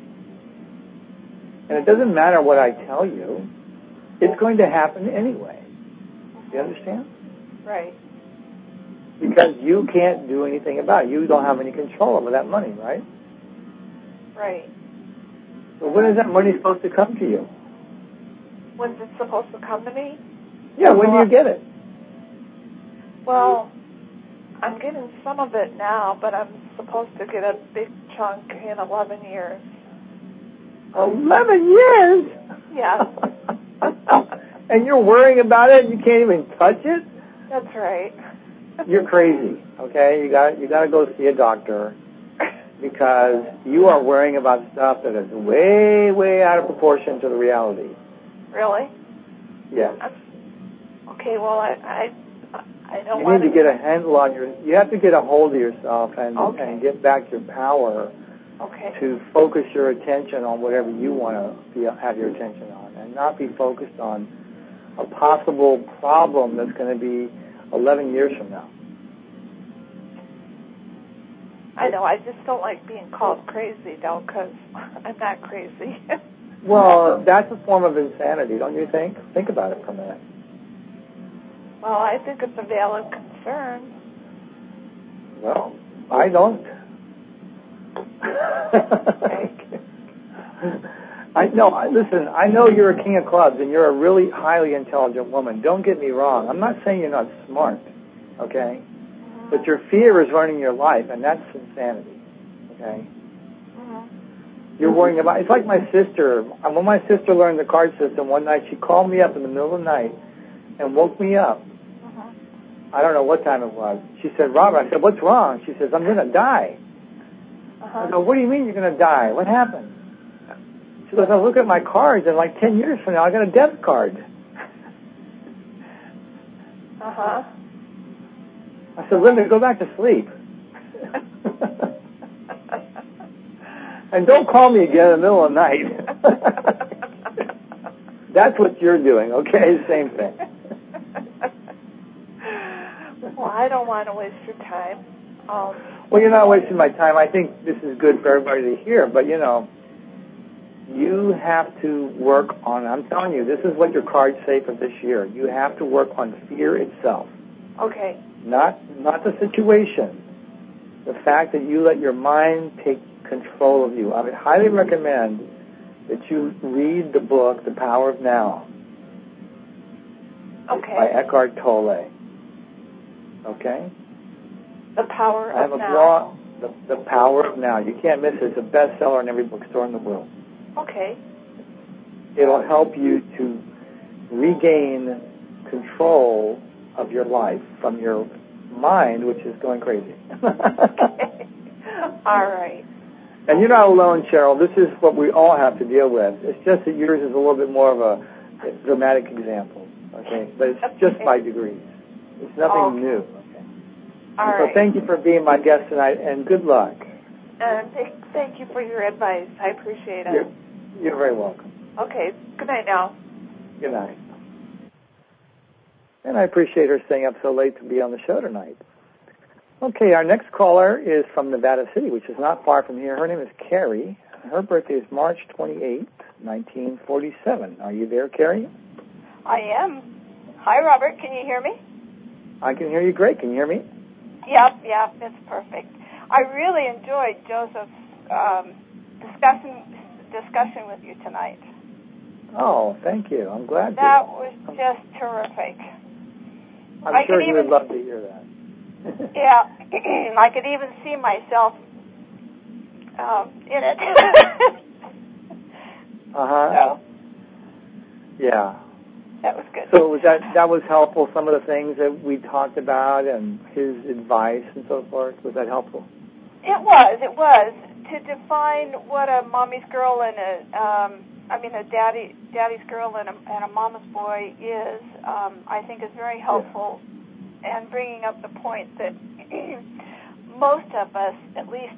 And it doesn't matter what I tell you. It's going to happen anyway. You understand?
Right.
Because you can't do anything about it. You don't have any control over that money, right?
Right.
So when is that money supposed to come to you?
When's it supposed to come to me?
Yeah, when do you get it?
Well, I'm getting some of it now, but I'm supposed to get a big chunk in 11 years.
11 years?
Yeah.
And you're worrying about it and you can't even touch it?
That's right.
You're crazy, okay? You got to go see a doctor because you are worrying about stuff that is way, way out of proportion to the reality.
Really?
Yes.
Okay, well, I don't
you
want
need to get a handle on you have to get a hold of yourself and get back your power to focus your attention on whatever you want to have your attention on and not be focused on a possible problem that's going to be 11 years from now.
I know. I just don't like being called crazy, though, because I'm not crazy.
Well, that's a form of insanity, don't you think? Think about it for a minute.
Well, I think it's a valid concern.
Well, I don't. Listen, I know you're a king of clubs and you're a really highly intelligent woman. Don't get me wrong. I'm not saying you're not smart, okay? But your fear is running your life, and that's insanity, okay? You're worrying about... It's like my sister. When my sister learned the card system, one night she called me up in the middle of the night and woke me up. I don't know what time it was. She said, Robert, I said, what's wrong? She says, I'm going to die. I go, what do you mean you're going to die? What happened? She goes, I look at my cards, and like 10 years from now, I got a debit card. I said, Linda, go back to sleep. And don't call me again in the middle of the night. That's what you're doing, okay? Same thing.
Well, I don't want to waste your time.
Well, you're not wasting my time. I think this is good for everybody to hear, but, you have to work on, I'm telling you, this is what your cards say for this year. You have to work on fear itself.
Okay.
Not the situation. The fact that you let your mind take control of you. I would highly recommend that you read the book, The Power of Now.
Okay.
By Eckhart Tolle. Okay?
The Power of Now.
The Power of Now. You can't miss it. It's a bestseller in every bookstore in the world.
Okay.
It'll help you to regain control of your life from your mind, which is going crazy.
Okay. All right.
And you're not alone, Cheryl. This is what we all have to deal with. It's just that yours is a little bit more of a dramatic example, okay? But it's just by degrees. It's nothing new, okay?
All
so
right.
thank you for being my guest tonight, and good luck.
Thank you for your advice. I appreciate it.
You're very welcome.
Okay. Good night now.
Good night. And I appreciate her staying up so late to be on the show tonight. Okay, our next caller is from Nevada City, which is not far from here. Her name is Carrie. Her birthday is March 28th, 1947. Are you there, Carrie?
I am. Hi, Robert. Can you hear me?
I can hear you great. Can you hear me?
Yep, it's perfect. I really enjoyed Joseph's discussion with you tonight.
Oh, thank you. I'm glad
that was just terrific.
I'm sure he would love to hear that.
Yeah, I could even see myself in it.
So, yeah.
That was good.
So that was helpful, some of the things that we talked about and his advice and so forth? Was that helpful?
It was. To define what a mommy's girl and a daddy's girl and a mama's boy is, I think is very helpful. Yeah. And bringing up the point that most of us at least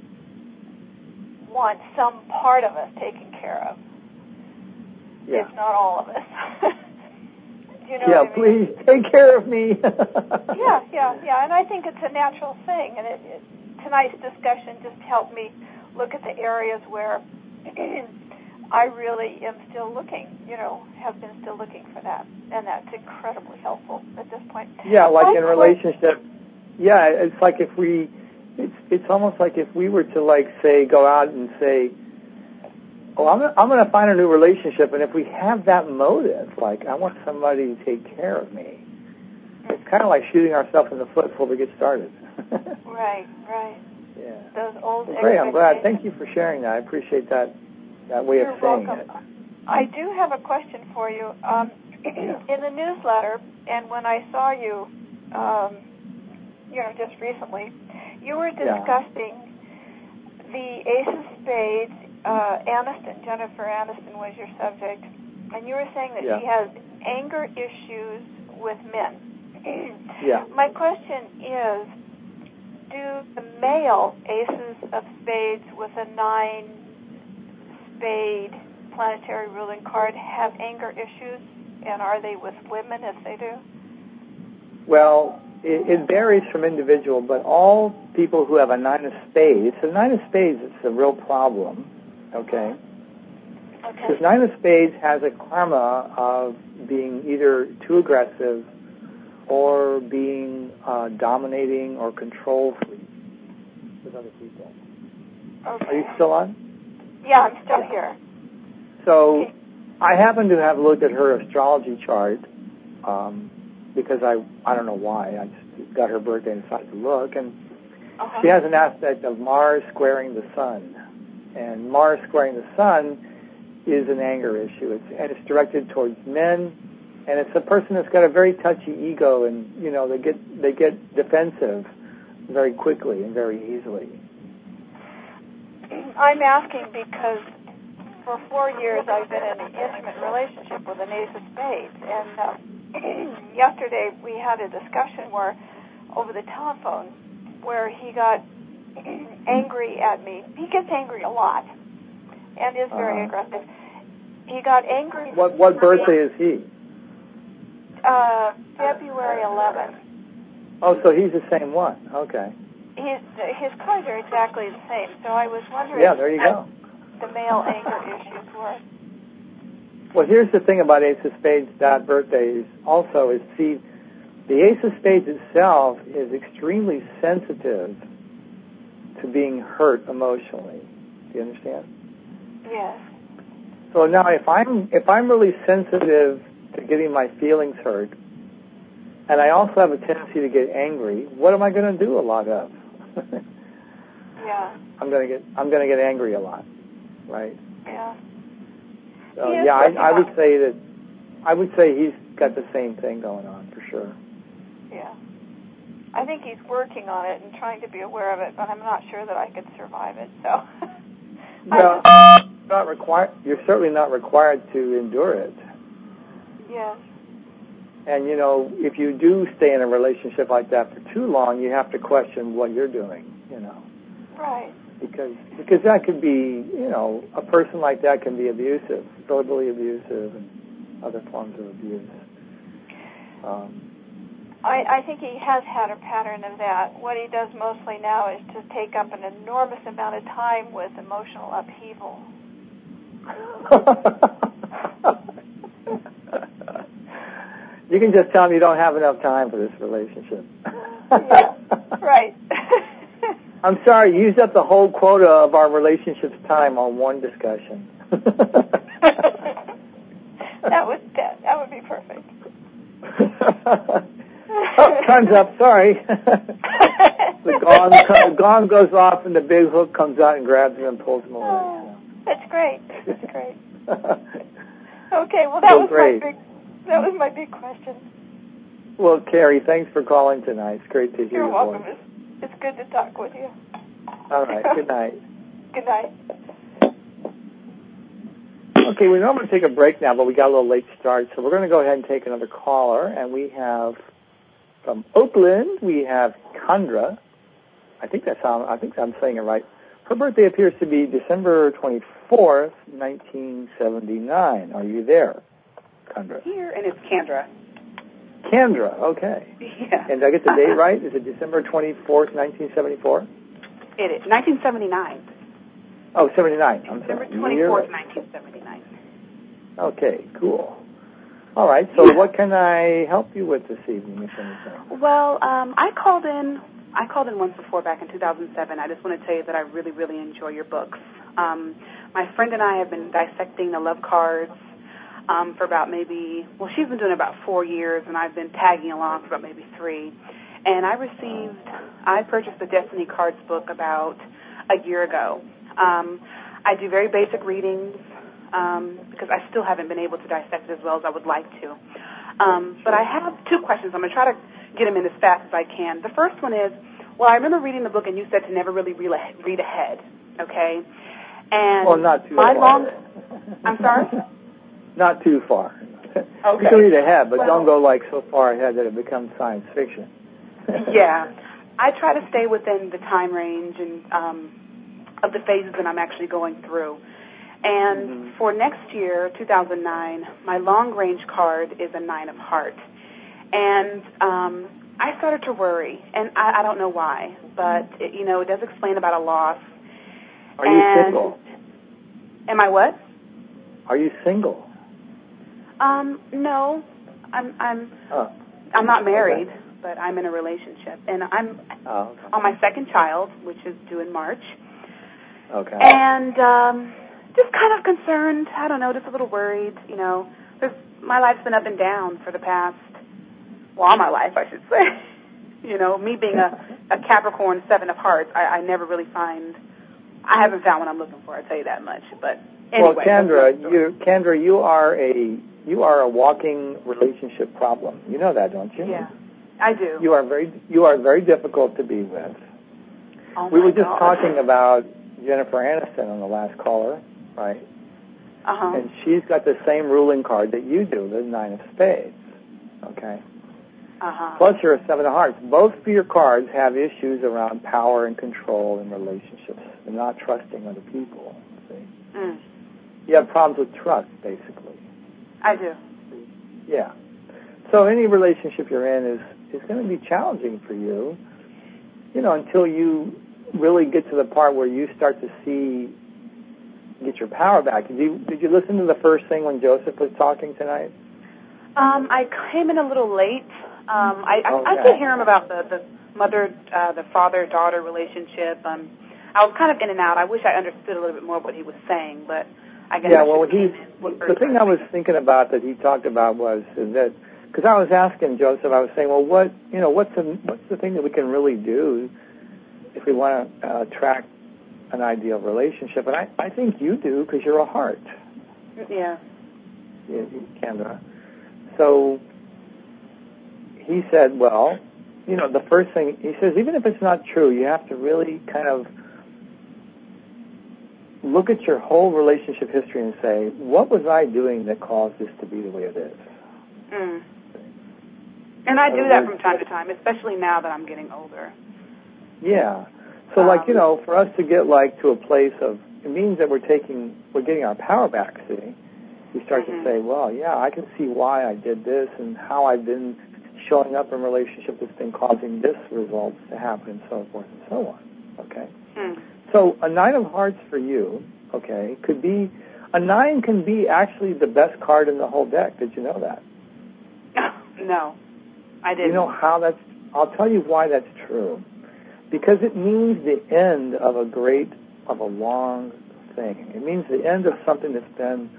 want some part of us taken care of, if not all of us. You know what I mean?
Please take care of me.
Yeah, and I think it's a natural thing. And tonight's discussion just helped me look at the areas where I really am still looking, have been still looking for that. And that's incredibly helpful at this point.
Yeah, like in relationship. Yeah, it's like it's almost like if we were to say, go out and say, I'm going to find a new relationship, and if we have that motive, I want somebody to take care of me, it's kind of like shooting ourselves in the foot before we get started.
Right.
Yeah.
Those old
Great, I'm glad. Thank you for sharing that. I appreciate that way of saying
welcome.
it.
I do have a question for you. In the newsletter, and when I saw you, just recently, you were discussing the Ace of Spades. Jennifer Aniston was your subject, and you were saying that she has anger issues with men.
Yeah.
My question is, do the male Aces of Spades with a 9 spade planetary ruling card have anger issues, and are they with women if they do?
Well, it varies from individual, but all people who have a 9 of spades, it's a real problem, okay? Because 9 of spades has a karma of being either too aggressive or being dominating or control freak with other people.
Okay.
Are you still on?
Yeah, I'm still here.
So I happen to have looked at her astrology chart because I don't know why. I just got her birthday and decided to look. And she has an aspect of Mars squaring the Sun. And Mars squaring the Sun is an anger issue. It's directed towards men. And it's a person that's got a very touchy ego, and they get defensive very quickly and very easily.
I'm asking because for 4 years I've been in an intimate relationship with an Ace of Spades, and yesterday we had a discussion over the telephone where he got angry at me. He gets angry a lot and is very aggressive. He got angry.
What birthday is he?
February 11th.
Oh, so he's the same one. Okay.
His cards are exactly the same. So I was wondering.
Yeah, there you go.
The male anger issues were.
Well, here's the thing about Ace of Spades birthdays. Also, the Ace of Spades itself is extremely sensitive to being hurt emotionally. Do you understand?
Yes.
So now, if I'm really sensitive to getting my feelings hurt, and I also have a tendency to get angry, what am I going to do a lot of?
Yeah.
I'm gonna get angry a lot, right?
Yeah.
So I would say he's got the same thing going on for sure.
Yeah. I think he's working on it and trying to be aware of it, but I'm not sure that I could survive it. So.
Well, not required. You're certainly not required to endure it.
Yes.
And if you do stay in a relationship like that for too long, you have to question what you're doing.
Right.
Because that could be, a person like that can be abusive, verbally abusive, and other forms of abuse.
I think he has had a pattern of that. What he does mostly now is to take up an enormous amount of time with emotional upheaval.
You can just tell him you don't have enough time for this relationship.
Yeah, right.
I'm sorry, you used up the whole quota of our relationship's time on one discussion.
That would be perfect.
Oh, time's up. Sorry. The gong goes off, and the big hook comes out and grabs him and pulls him away.
Oh, that's great. That's great. Okay. Well, that was my big question.
Well, Carrie, thanks for calling tonight. It's great to hear
You're
your
welcome.
voice.
It's good to talk with you.
All right. Good night.
Good night.
Okay, we normally take a break now, but we got a little late start, so we're going to go ahead and take another caller. And we have from Oakland, we have Chandra. I think I'm saying it right. Her birthday appears to be December 24th, 1979. Are you there, Chandra?
Here, and it's Kendra.
Kendra, okay.
Yeah.
And did I get the date right? Is it December 24th, 1974?
It is 1979.
Oh, 79. I'm
December
sorry.
24th, 1979.
Okay, cool. All right, so what can I help you with this evening, if anything?
Well, I called in once before back in 2007. I just want to tell you that I really, really enjoy your books. My friend and I have been dissecting the love cards for about she's been doing it about 4 years, and I've been tagging along for about maybe 3. And I purchased the Destiny Cards book about a year ago. I do very basic readings because I still haven't been able to dissect it as well as I would like to. But I have 2 questions. I'm going to try to get them in as fast as I can. The first one is, I remember reading the book, and you said to never really read ahead, okay? And
not too far.
I'm sorry?
Not too far.
Okay.
You can read ahead, but don't go so far ahead that it becomes science fiction.
Yeah. I try to stay within the time range and of the phases that I'm actually going through. And for next year, 2009, my long-range card is a 9 of Hearts. And I started to worry, and I don't know why, but it does explain about a loss.
Are you single?
Am I what?
Are you single?
No, I'm not married, but I'm in a relationship, and I'm on my second child, which is due in March.
Okay.
And just kind of concerned. I don't know, just a little worried. My life's been up and down for the past, all my life, I should say. Me being a Capricorn 7 of Hearts, I never really I haven't found what I'm looking for. I'll tell you that much. But anyway.
Well, Kendra, you are a walking relationship problem. You know that, don't you?
Yeah, I do.
You are very difficult to be with.
Oh
we were just
God.
talking about Jennifer Aniston on the last caller, right?
Uh-huh.
And she's got the same ruling card that you do, the 9 of Spades. Okay.
Uh-huh.
Plus, you're a 7 of Hearts. Both of your cards have issues around power and control in relationships and not trusting other people. See?
Mm.
You have problems with trust, basically.
I do.
Yeah. So any relationship you're in is going to be challenging for you, until you really get to the part where you start to get your power back. Did you listen to the first thing when Joseph was talking tonight?
I came in a little late. I did hear him about the the father-daughter relationship. I was kind of in and out. I wish I understood a little bit more what he was saying, but I guess
the thing I was thinking about that he talked about was that because I was asking Joseph, I was saying, well, what's the thing that we can really do if we want to attract an ideal relationship, and I think you do because you're a heart.
Yeah.
Kendra. So he said, well, you know, the first thing, he says, even if it's not true, you have to really kind of look at your whole relationship history and say, what was I doing that caused this to be the way it is?
Mm. And I do that from time to time, especially now that I'm getting older.
Yeah. So, like, you know, for us to get, like, to a place of, it means that we're getting our power back, see? You start to say, well, yeah, I can see why I did this and how I've been showing up in a relationship that's been causing this result to happen and so forth and so on, okay?
Mm.
So a 9 of hearts for you, okay, could be, a 9 can be actually the best card in the whole deck. Did you know that?
No, I didn't.
You know how that's, I'll tell you why that's true. Because it means the end of a long thing. It means the end of something that's been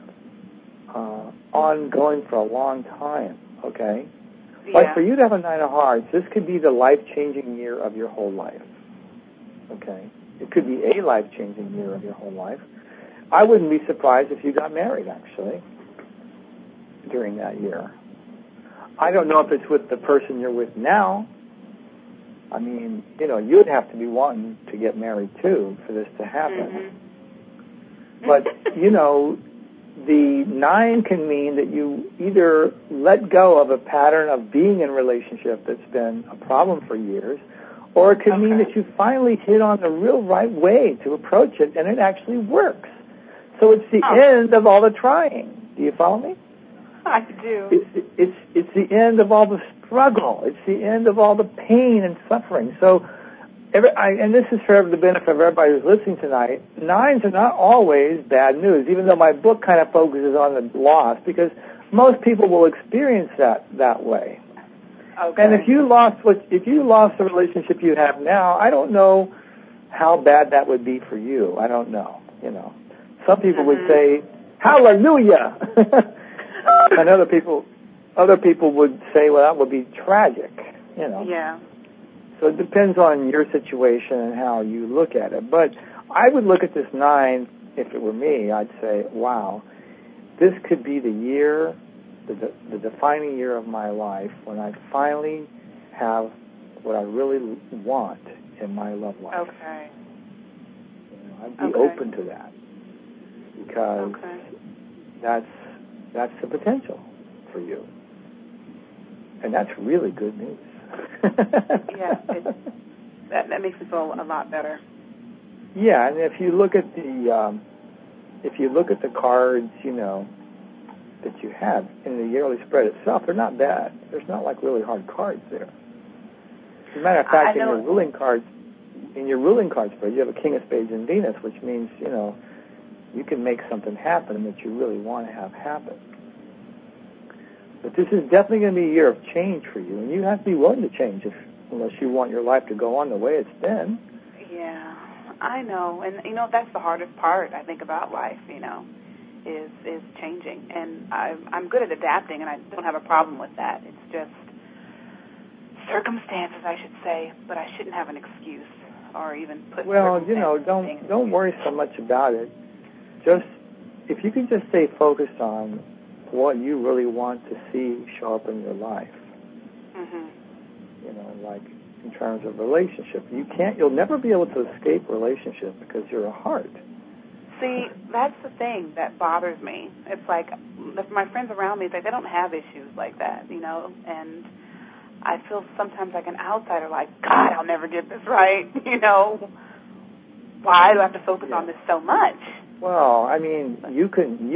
ongoing for a long time, okay?
Yeah.
Like for you to have a 9 of hearts, this could be the life-changing year of your whole life, okay? It could be a life-changing year of your whole life. I wouldn't be surprised if you got married, actually, during that year. I don't know if it's with the person you're with now. I mean, you know, you'd have to be wanting to get married, too, for this to happen. Mm-hmm. But, you know, the 9 can mean that you either let go of a pattern of being in a relationship that's been a problem for years, or it could mean that you finally hit on the real right way to approach it, and it actually works. So it's the end of all the trying. Do you follow me?
I do.
It's the end of all the struggle. It's the end of all the pain and suffering. So, and this is for the benefit of everybody who's listening tonight, 9s are not always bad news, even though my book kind of focuses on the loss, because most people will experience that way. Okay. And if you lost the relationship you have now, I don't know how bad that would be for you. I don't know. You know, some people would say, "Hallelujah," and other people would say, "Well, that would be tragic." You know.
Yeah.
So it depends on your situation and how you look at it. But I would look at this 9, if it were me, I'd say, wow, this could be the year, the defining year of my life when I finally have what I really want in my love life.
Okay.
You know, I'd be open to that because that's the potential for you. And that's really good news.
Yeah, that makes me feel a lot better.
Yeah, and if you look at the cards, you know, that you have in the yearly spread itself, they're not bad. There's not like really hard cards there. As a matter of fact, in your ruling cards spread, you have a King of Spades and Venus, which means, you know, you can make something happen that you really want to have happen. But this is definitely going to be a year of change for you, and you have to be willing to change unless you want your life to go on the way it's been.
Yeah, I know. And, you know, that's the hardest part, I think, about life, you know, is changing. And I'm good at adapting, and I don't have a problem with that. It's just circumstances, I should say, but I shouldn't have an excuse or even put
Well, you know, don't worry so much about it. Just, if you can just stay focused on what you really want to see show up in your life. Mm-hmm. You know, like in terms of relationship. You'll never be able to escape relationship because you're a heart.
See, that's the thing that bothers me. It's like my friends around me, they don't have issues like that, you know, and I feel sometimes like an outsider, like, God, I'll never get this right, you know. Why do I have to focus on this so much?
Well, I mean, you can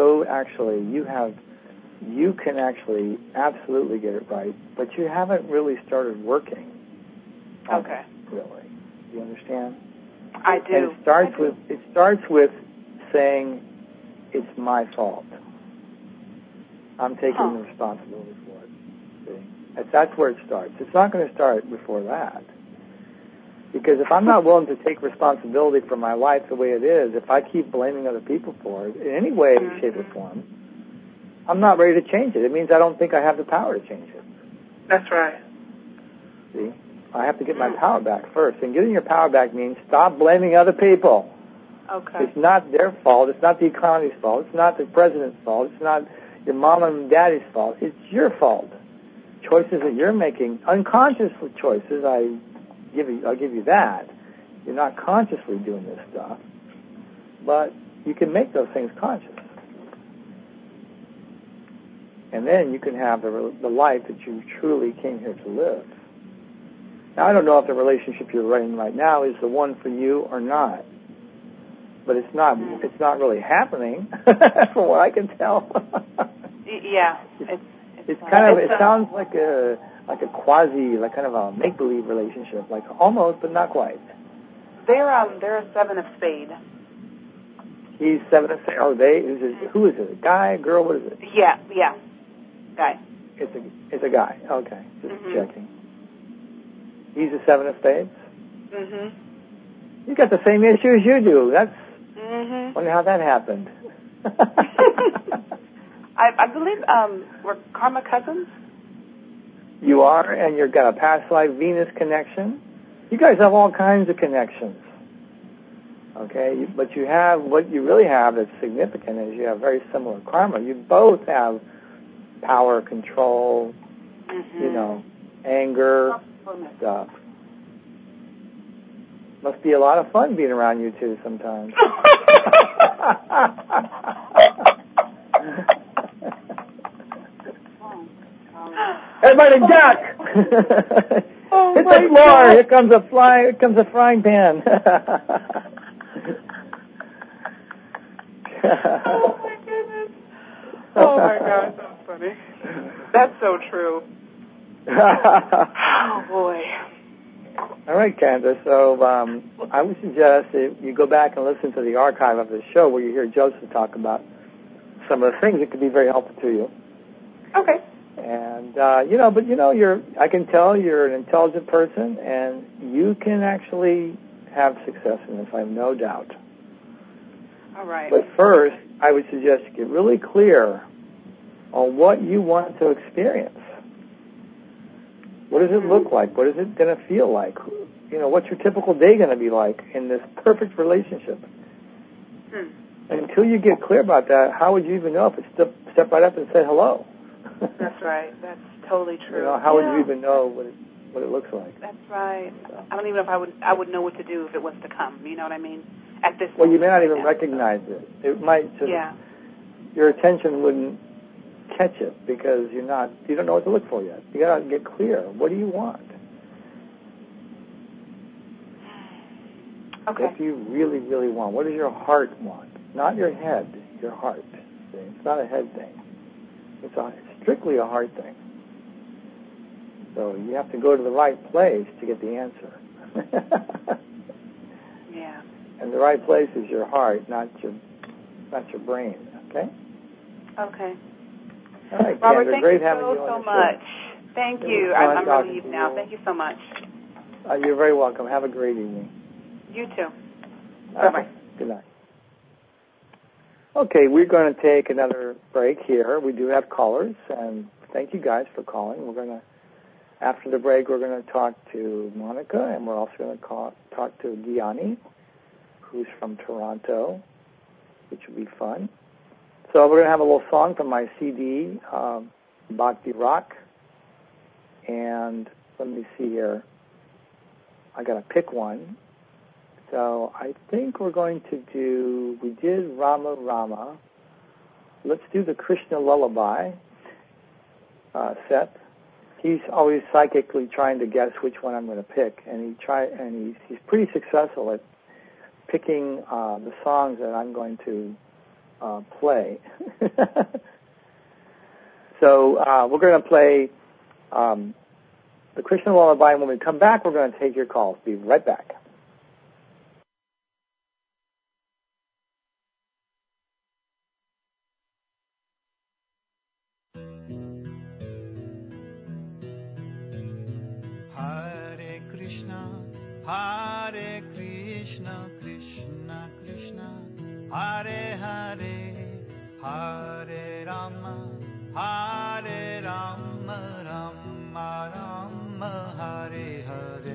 actually absolutely get it right, but you haven't really started working.
Okay.
Really. Do you understand?
I do.
And it starts with saying, it's my fault. I'm taking the responsibility for it. See? That's where it starts. It's not going to start before that. Because if I'm not willing to take responsibility for my life the way it is, if I keep blaming other people for it in any way, shape, or form, I'm not ready to change it. It means I don't think I have the power to change it.
That's right.
See? I have to get my power back first. And getting your power back means stop blaming other people.
Okay.
It's not their fault. It's not the economy's fault. It's not the president's fault. It's not your mom and daddy's fault. It's your fault. Choices that you're making, unconscious choices, I'll give you that. You're not consciously doing this stuff, but you can make those things conscious. And then you can have the life that you truly came here to live. Now, I don't know if the relationship you're in right now is the one for you or not, but it's not really happening, from what I can tell.
Yeah,
it's kind of, it sounds like a quasi, like kind of a make-believe relationship, like almost, but not quite.
They're a 7 of spades.
He's 7 of spades. Oh, who is it? A guy, a girl? What is it?
Yeah, guy.
It's a guy. Okay, just checking. He's a 7 of spades. You got the same issue as you do. That's. Wonder how that happened.
I believe we're karma cousins.
You are, and you've got a past life Venus connection. You guys have all kinds of connections. Okay, but you have, what you really have that's significant is you have very similar karma. You both have power, control, anger, stuff. Must be a lot of fun being around you two sometimes. Everybody duck!
Oh,
hit the floor! Here comes a frying pan.
Oh my goodness! Oh my God, that's funny. That's so true. Oh boy.
All right, Candace. So I would suggest that you go back and listen to the archive of the show where you hear Joseph talk about some of the things that could be very helpful to you.
Okay.
And I can tell you're an intelligent person, and you can actually have success in this. I have no doubt.
All right.
But first, I would suggest you get really clear on what you want to experience. What does it look like? What is it going to feel like? What's your typical day going to be like in this perfect relationship? And until you get clear about that, how would you even know if it's step right up and say hello?
That's right. That's totally true.
How would you even know what it looks like?
That's right. I don't even know if I would know what to do if it was to come. You know what I mean? At this.
Well, you may not even recognize it. It might just. Yeah. Your attention wouldn't catch it because you don't know what to look for yet. You got to get clear. What do you want?
Okay.
What do you really, really want? What does your heart want? Not your head, your heart. See? It's not a head thing. It's strictly a heart thing. So you have to go to the right place to get the answer.
Yeah.
And the right place is your heart, not your brain. Okay?
Okay.
All right,
Robert,
Kendra,
thank
great
you
having you on
so
the
much.
show.
Thank you. I'm going to leave now. Thank you so much.
You're very welcome. Have a great evening.
You too.
Bye-bye. Good night. Okay, we're going to take another break here. We do have callers, and thank you guys for calling. After the break, we're going to talk to Monica, and we're also going to talk to Gianni, who's from Toronto, which will be fun. So we're going to have a little song from my CD, Bhakti Rock. And let me see here. I got to pick one. So I think we did Rama Rama. Let's do the Krishna Lullaby set. He's always psychically trying to guess which one I'm going to pick, and he's pretty successful at picking the songs that I'm going to play. So we're going to play the Krishna Lullaby, and when we come back, we're going to take your calls. Be right back.
Hare Krishna, Krishna Krishna, Hare Hare, Hare Rama, Hare Rama, Rama Rama, Hare Hare.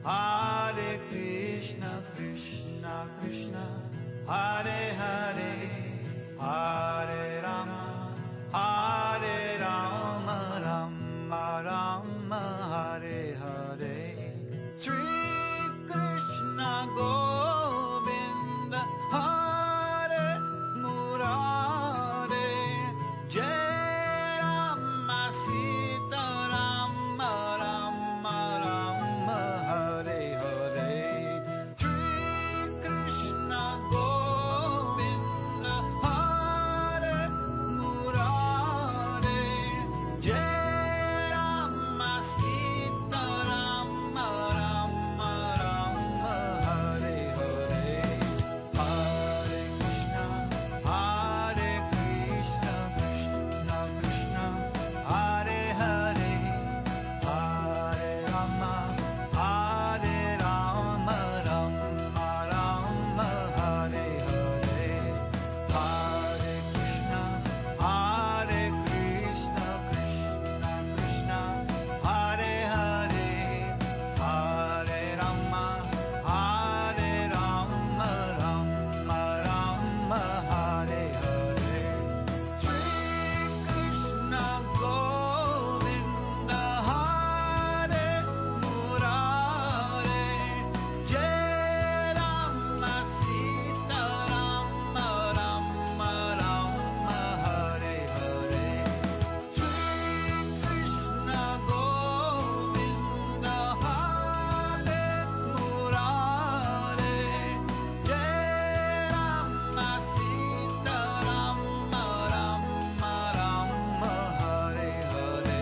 Hare Krishna, Krishna Krishna, Hare Hare, Hare Rama, Hare Rama, Rama Rama, Hare Hare. Sri Krishna Govinda, Hare Murare, Jai Rama Sita Rama, Rama Rama, Hare Hare. Sri Krishna Govinda, Hare Murare, Jai Rama Sita Rama, Rama Rama, Hare Hare. Hare Krishna, Krishna Krishna, Hare Hare, Hare Rama, Rama Rama, Hare Hare. Hare Krishna, Krishna Krishna, Hare Hare, Hare Rama, Rama Rama, Hare Hare. Sri Krishna Govinda, Hare Murare, Jai Rama Sita Rama, Rama Rama, Hare Hare. Sri Krishna Govinda, Hare Murare, Jai Rama Sita Rama, Rama Rama, Hare Hare.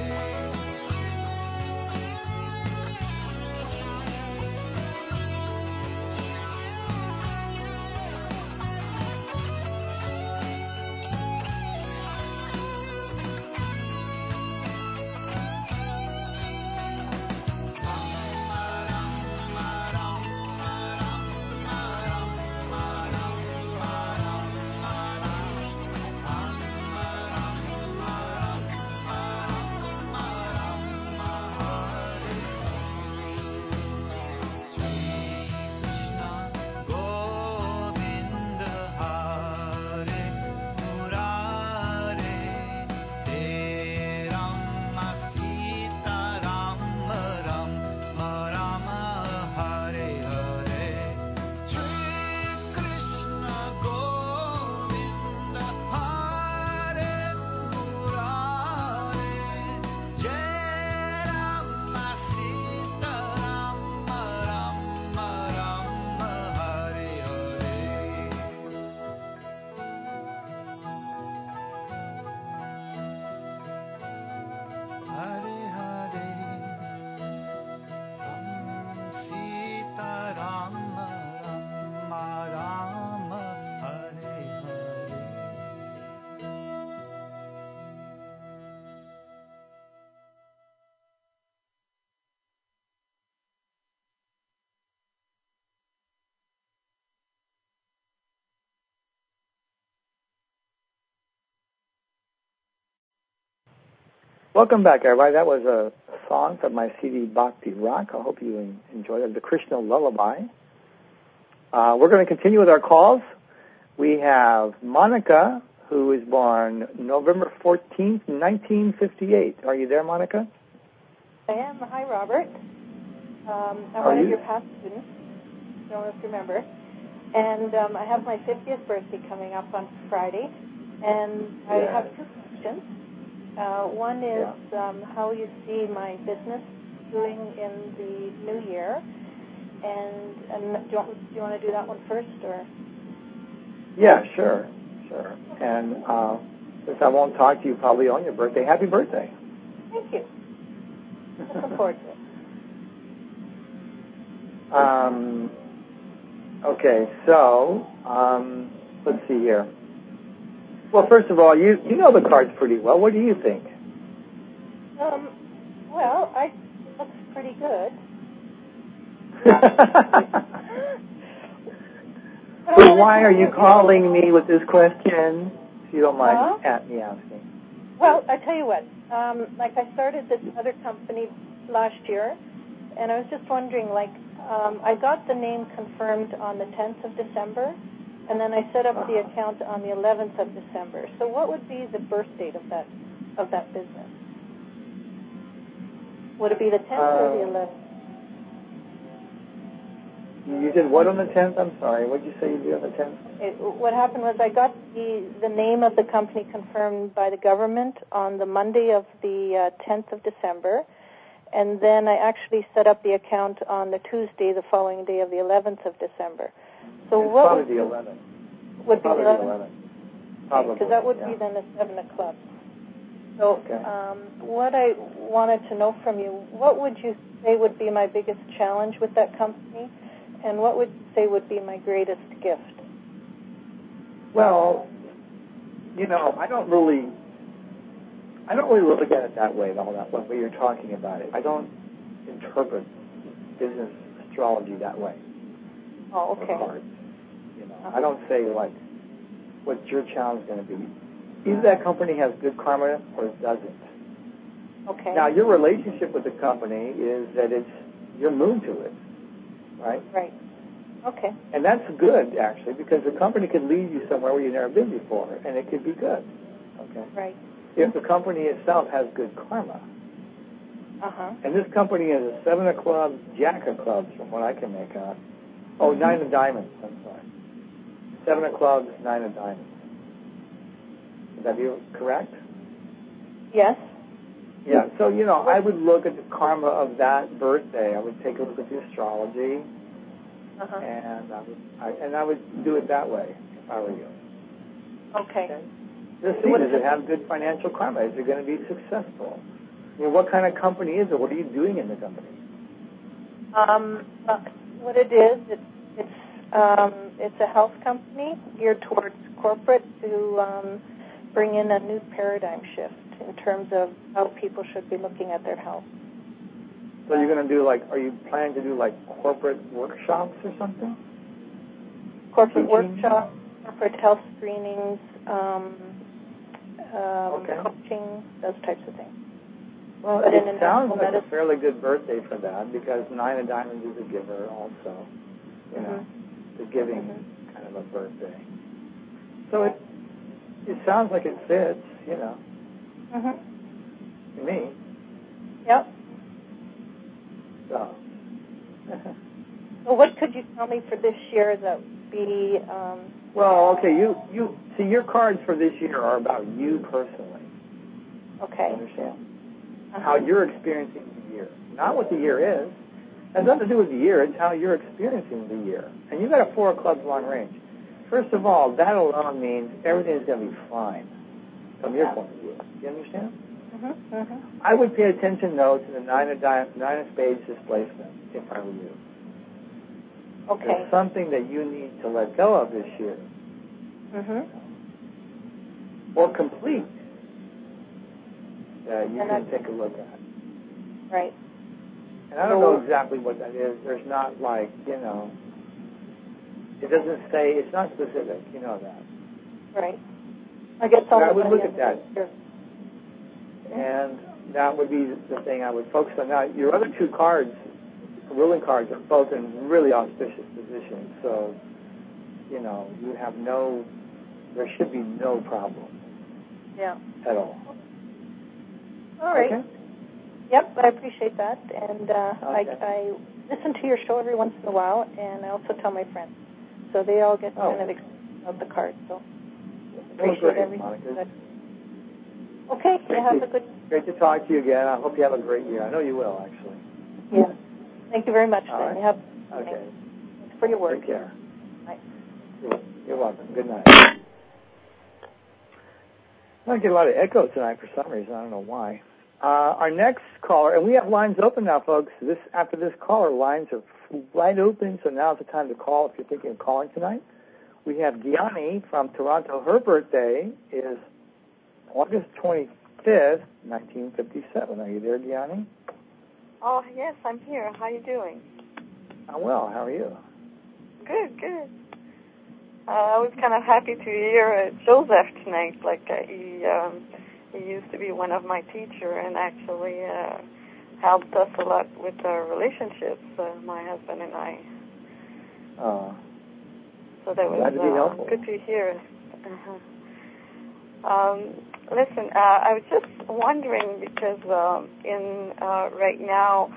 Welcome back, everybody. That was a song from my CD Bhakti Rock. I hope you enjoyed it. The Krishna Lullaby. We're going to continue with our calls. We have Monica, who was born November 14th, 1958. Are you there, Monica?
I am. Hi, Robert. I'm one of your past students. I don't know if you remember. And I have my 50th birthday coming up on Friday. And I have two questions. One is how you see my business doing in the new year. And do you want to do that one first, or? Yeah, sure. And since I won't talk to you probably on your birthday, happy birthday. Thank you. Looking forward to it. Okay, so let's see here. Well, first of all, you know the cards pretty well. What do you think? Well, it looks pretty good. Well, why are you calling me with this question, if you don't mind me asking? Well, I tell you what. I started this other company last year, and I was just wondering, I got the name confirmed on the 10th of December, and then I set up the account on the 11th of December. So what would be the birth date of that business? Would it be the 10th or the 11th?
You did what on the 10th? I'm sorry. What did you say you did on the 10th?
What happened was I got the name of the company confirmed by the government on the Monday of the 10th of December, and then I actually set up the account on the Tuesday, the following day of the 11th of December. So
it's
what
probably the 11th.
Would
probably
be
the 11th. Probably,
because that would be then the 7 o'clock. So what I wanted to know from you, what would you say would be my biggest challenge with that company, and what would you say would be my greatest gift?
Well, I don't really look at it that way, all that way you're talking about it. I don't interpret business astrology that way.
Oh, okay.
Cards. I don't say like what your challenge is going to be. Either that company has good karma or it doesn't.
Okay.
Now, your relationship with the company is that you're moved to it, right?
Right. Okay.
And that's good, actually, because the company could lead you somewhere where you've never been before, and it could be good. Okay.
Right.
If the company itself has good karma. And this company is a 7 of clubs, Jack of clubs, from what I can make out. Oh, 9 of diamonds, I'm sorry. 7 of clubs, 9 of diamonds. Would that be correct?
Yes.
Yeah, so, I would look at the karma of that birthday. I would take a look at the astrology, and I would do it that way if I were you.
Okay.
Just see, does it have good financial karma? Is it going to be successful? What kind of company is it? What are you doing in the company?
What it is, it's a health company geared towards corporate to bring in a new paradigm shift in terms of how people should be looking at their health.
So you're going to do are you planning to do corporate workshops or something?
Corporate workshops, corporate health screenings, coaching, those types of things.
Well, it sounds like a fairly good birthday for that because 9 of diamonds is a giver also. The giving kind of a birthday. So it sounds like it fits, to me.
Yep.
So.
Well, what could you tell me for this year that would be...
Well, okay, you see, your cards for this year are about you personally.
Okay.
You understand? How you're experiencing the year. Not what the year is. It has nothing to do with the year. It's how you're experiencing the year. And you've got a 4 of clubs long range. First of all, that alone means everything's going to be fine from your point of view. Do you understand? I would pay attention, though, to the 9 of spades displacement, if I were you.
Okay.
There's something that you need to let go of this year. Or complete. That you can take a look at.
Right.
And I don't know exactly what that is. There's not it doesn't say, it's not specific, you know that.
Right. I guess
I would look at that. And that would be the thing I would focus on. Now, your other 2 cards, ruling cards, are both in really auspicious positions. So, you have there should be no problem.
Yeah.
At all.
All right.
Okay?
Yep, I appreciate that. And I listen to your show every once in a while, and I also tell my friends. So they all get kind of excited about the cards. So appreciate everything. Okay, you have a good...
Great to talk to you again. I hope you have a great year. I know you will, actually.
Yeah. Thank you very much,
all
then.
Right.
Thanks for your work.
Take care.
Bye.
You're welcome. Good night. I get a lot of echo tonight for some reason. I don't know why. Our next caller, and we have lines open now, folks. After this caller, lines are wide open, so now's the time to call if you're thinking of calling tonight. We have Gianni from Toronto. Her birthday is August 25th, 1957. Are you there, Gianni?
Oh, yes, I'm here. How are you doing?
I'm well. How are you?
Good. I was kind of happy to hear Joseph tonight. He used to be one of my teachers, and actually helped us a lot with our relationships, my husband and I. So that was good to hear. Listen, I was just wondering because right now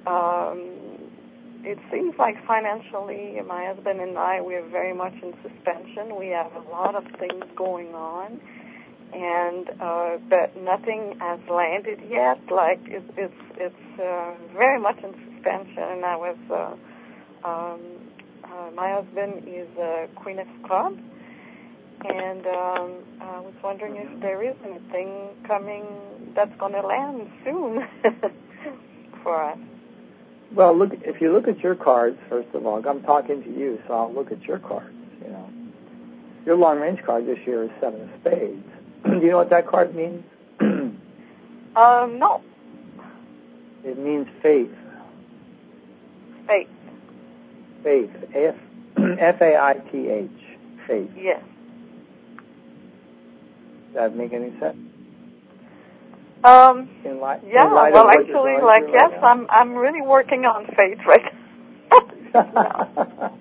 it seems like financially my husband and I, we're very much in suspension. We have a lot of things going on, and but nothing has landed yet. Like it's very much in suspension. And I was my husband is a Queen of Clubs, and I was wondering if there is anything coming that's going to land soon for us.
Well, look. If you look at your cards, first of all, I'm talking to you, so I'll look at your cards. You know, your long-range card this year is 7 of Spades. Do you know what that card means?
No.
It means faith.
Faith.
Faith. F-A-I-T-H. Faith.
Yes.
Does that make any sense?
Yeah, well, actually, like, yes, right I'm really working on faith right now.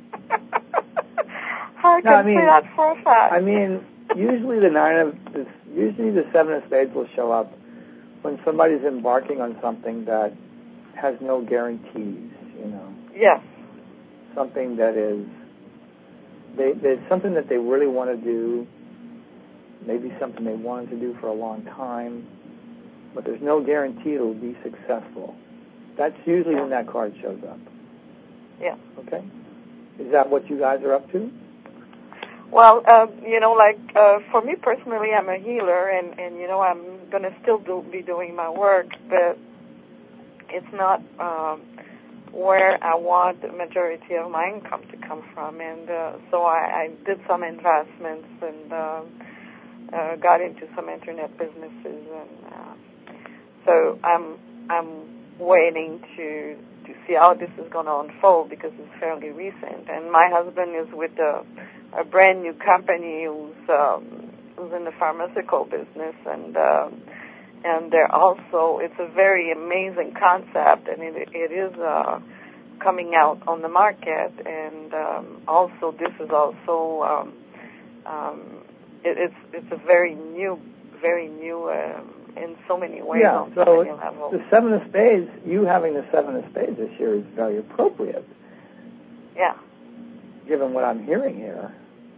I can say that for a fact.
I mean, usually the 7 of Spades will show up when somebody's embarking on something that has no guarantees, you know.
Yes.
Something that is, there's something that they really want to do, maybe something they wanted to do for a long time, but there's no guarantee it'll be successful. That's usually when that card shows up.
Yeah.
Okay? Is that what you guys are up to?
Well, you know, like, for me personally, I'm a healer, and you know, I'm going to still be doing my work, but it's not where I want the majority of my income to come from. And so I did some investments and got into some internet businesses, and so I'm waiting to see how this is going to unfold because it's fairly recent. And my husband is with a brand new company who's in the pharmaceutical business, and they're also, it's a very amazing concept, and it is coming out on the market, and also this is also it's a very new in so many ways.
Yeah,
on
so
so many levels.
The 7 of Spades, you having the 7 of Spades this year is very appropriate.
Yeah.
Given what I'm hearing here,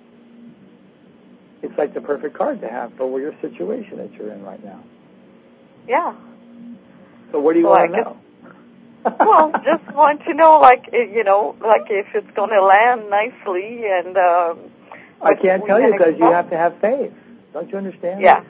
it's like the perfect card to have for your situation that you're in right now.
Yeah.
So what do you want to know?
Well, just want to know, like, you know, like if it's going to land nicely, and
I can't tell you because you have to have faith. Don't you understand?
Yeah.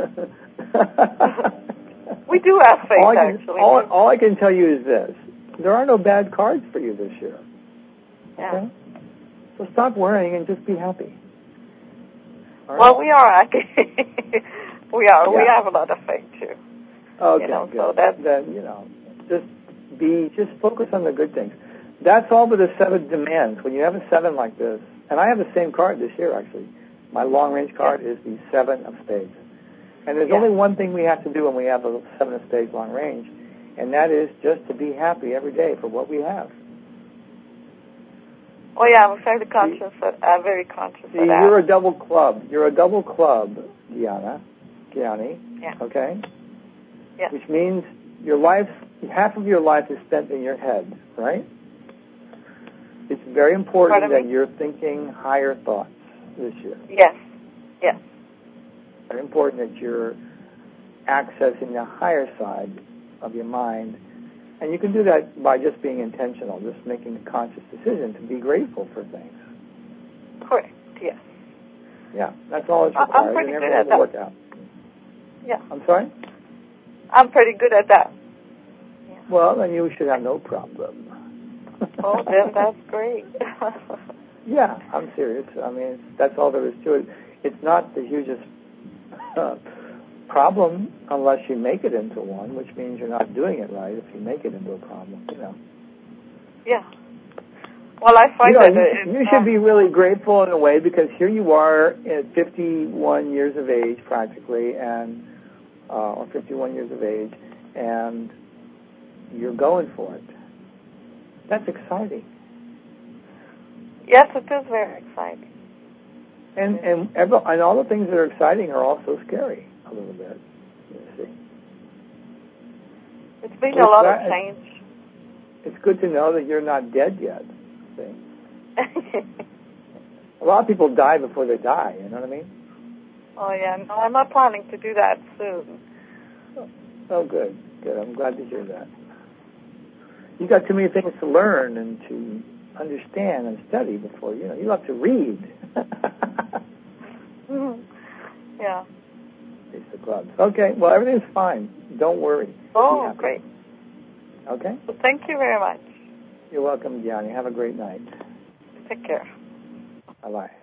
We do have faith, actually.
All I can tell you is this. There are no bad cards for you this year.
Yeah.
Okay? So stop worrying and just be happy. All right?
Well, we are happy. We are.
Yeah.
We have a lot of faith, too.
Okay,
you know,
good.
So that's...
Then, you know, just focus on the good things. That's all but the 7 demands. When you have a 7 like this, and I have the same card this year, actually. My long-range card is the 7 of Spades. And there's only one thing we have to do when we have a 7 of Spades long range, and that is just to be happy every day for what we have.
Oh, yeah, I'm fairly conscious. I'm very conscious of that.
You're a double club. You're a double club, Gianni.
Yeah.
Okay?
Yeah.
Which means half of your life is spent in your head, right? It's very important that you're thinking higher thoughts this year.
Yes. Yes.
Very important that you're accessing the higher side of your mind. And you can do that by just being intentional, just making a conscious decision to be grateful for things.
Correct, yes.
Yeah, that's all it's required.
I'm pretty good at that.
Work out.
Yeah.
I'm sorry?
I'm pretty good at that.
Yeah. Well, then you should have no problem.
Oh, then that's great.
Yeah, I'm serious. I mean, that's all there is to it. It's not the hugest problem unless you make it into one, which means you're not doing it right if you make it into a problem, you know.
Yeah. Well, I find that
you should be really grateful in a way because here you are at 51 years of age practically, and or 51 years of age, and you're going for it. That's exciting.
Yes, it is very exciting.
And all the things that are exciting are also scary a little bit. You see.
It's been a lot of change.
It's good to know that you're not dead yet. See? A lot of people die before they die. You know what I mean?
Oh yeah, no, I'm not planning to do that soon.
Oh, good. I'm glad to hear that. You got too many things to learn and to understand and study before you have to read.
Yeah.
It's the clubs. Okay. Well, everything's fine. Don't worry.
Oh, great.
Okay.
Well, thank you very much.
You're welcome, Gianni. Have a great night.
Take care.
Bye-bye.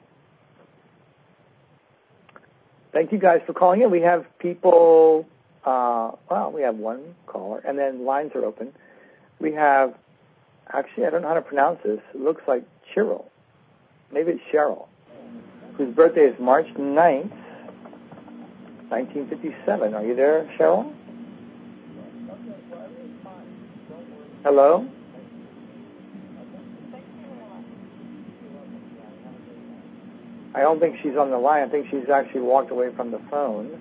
Thank you guys for calling in. We have people, we have one caller, and then lines are open. We have, actually, I don't know how to pronounce this. It looks like Cheryl. Maybe it's Cheryl, whose birthday is March 9th, 1957. Are you there, Cheryl? Hello? I don't think she's on the line. I think she's actually walked away from the phone.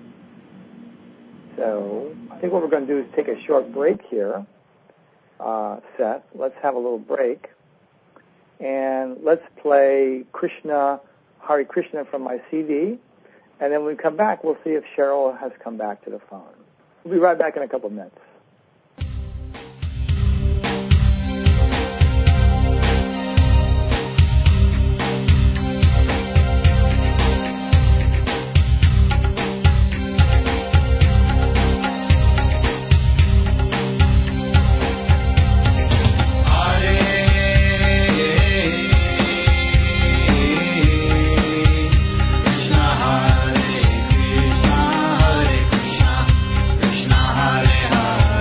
So I think what we're going to do is take a short break here, Seth. Let's have a little break. And let's play Hare Krishna from my CD. And then when we come back, we'll see if Cheryl has come back to the phone. We'll be right back in a couple of minutes.
Hare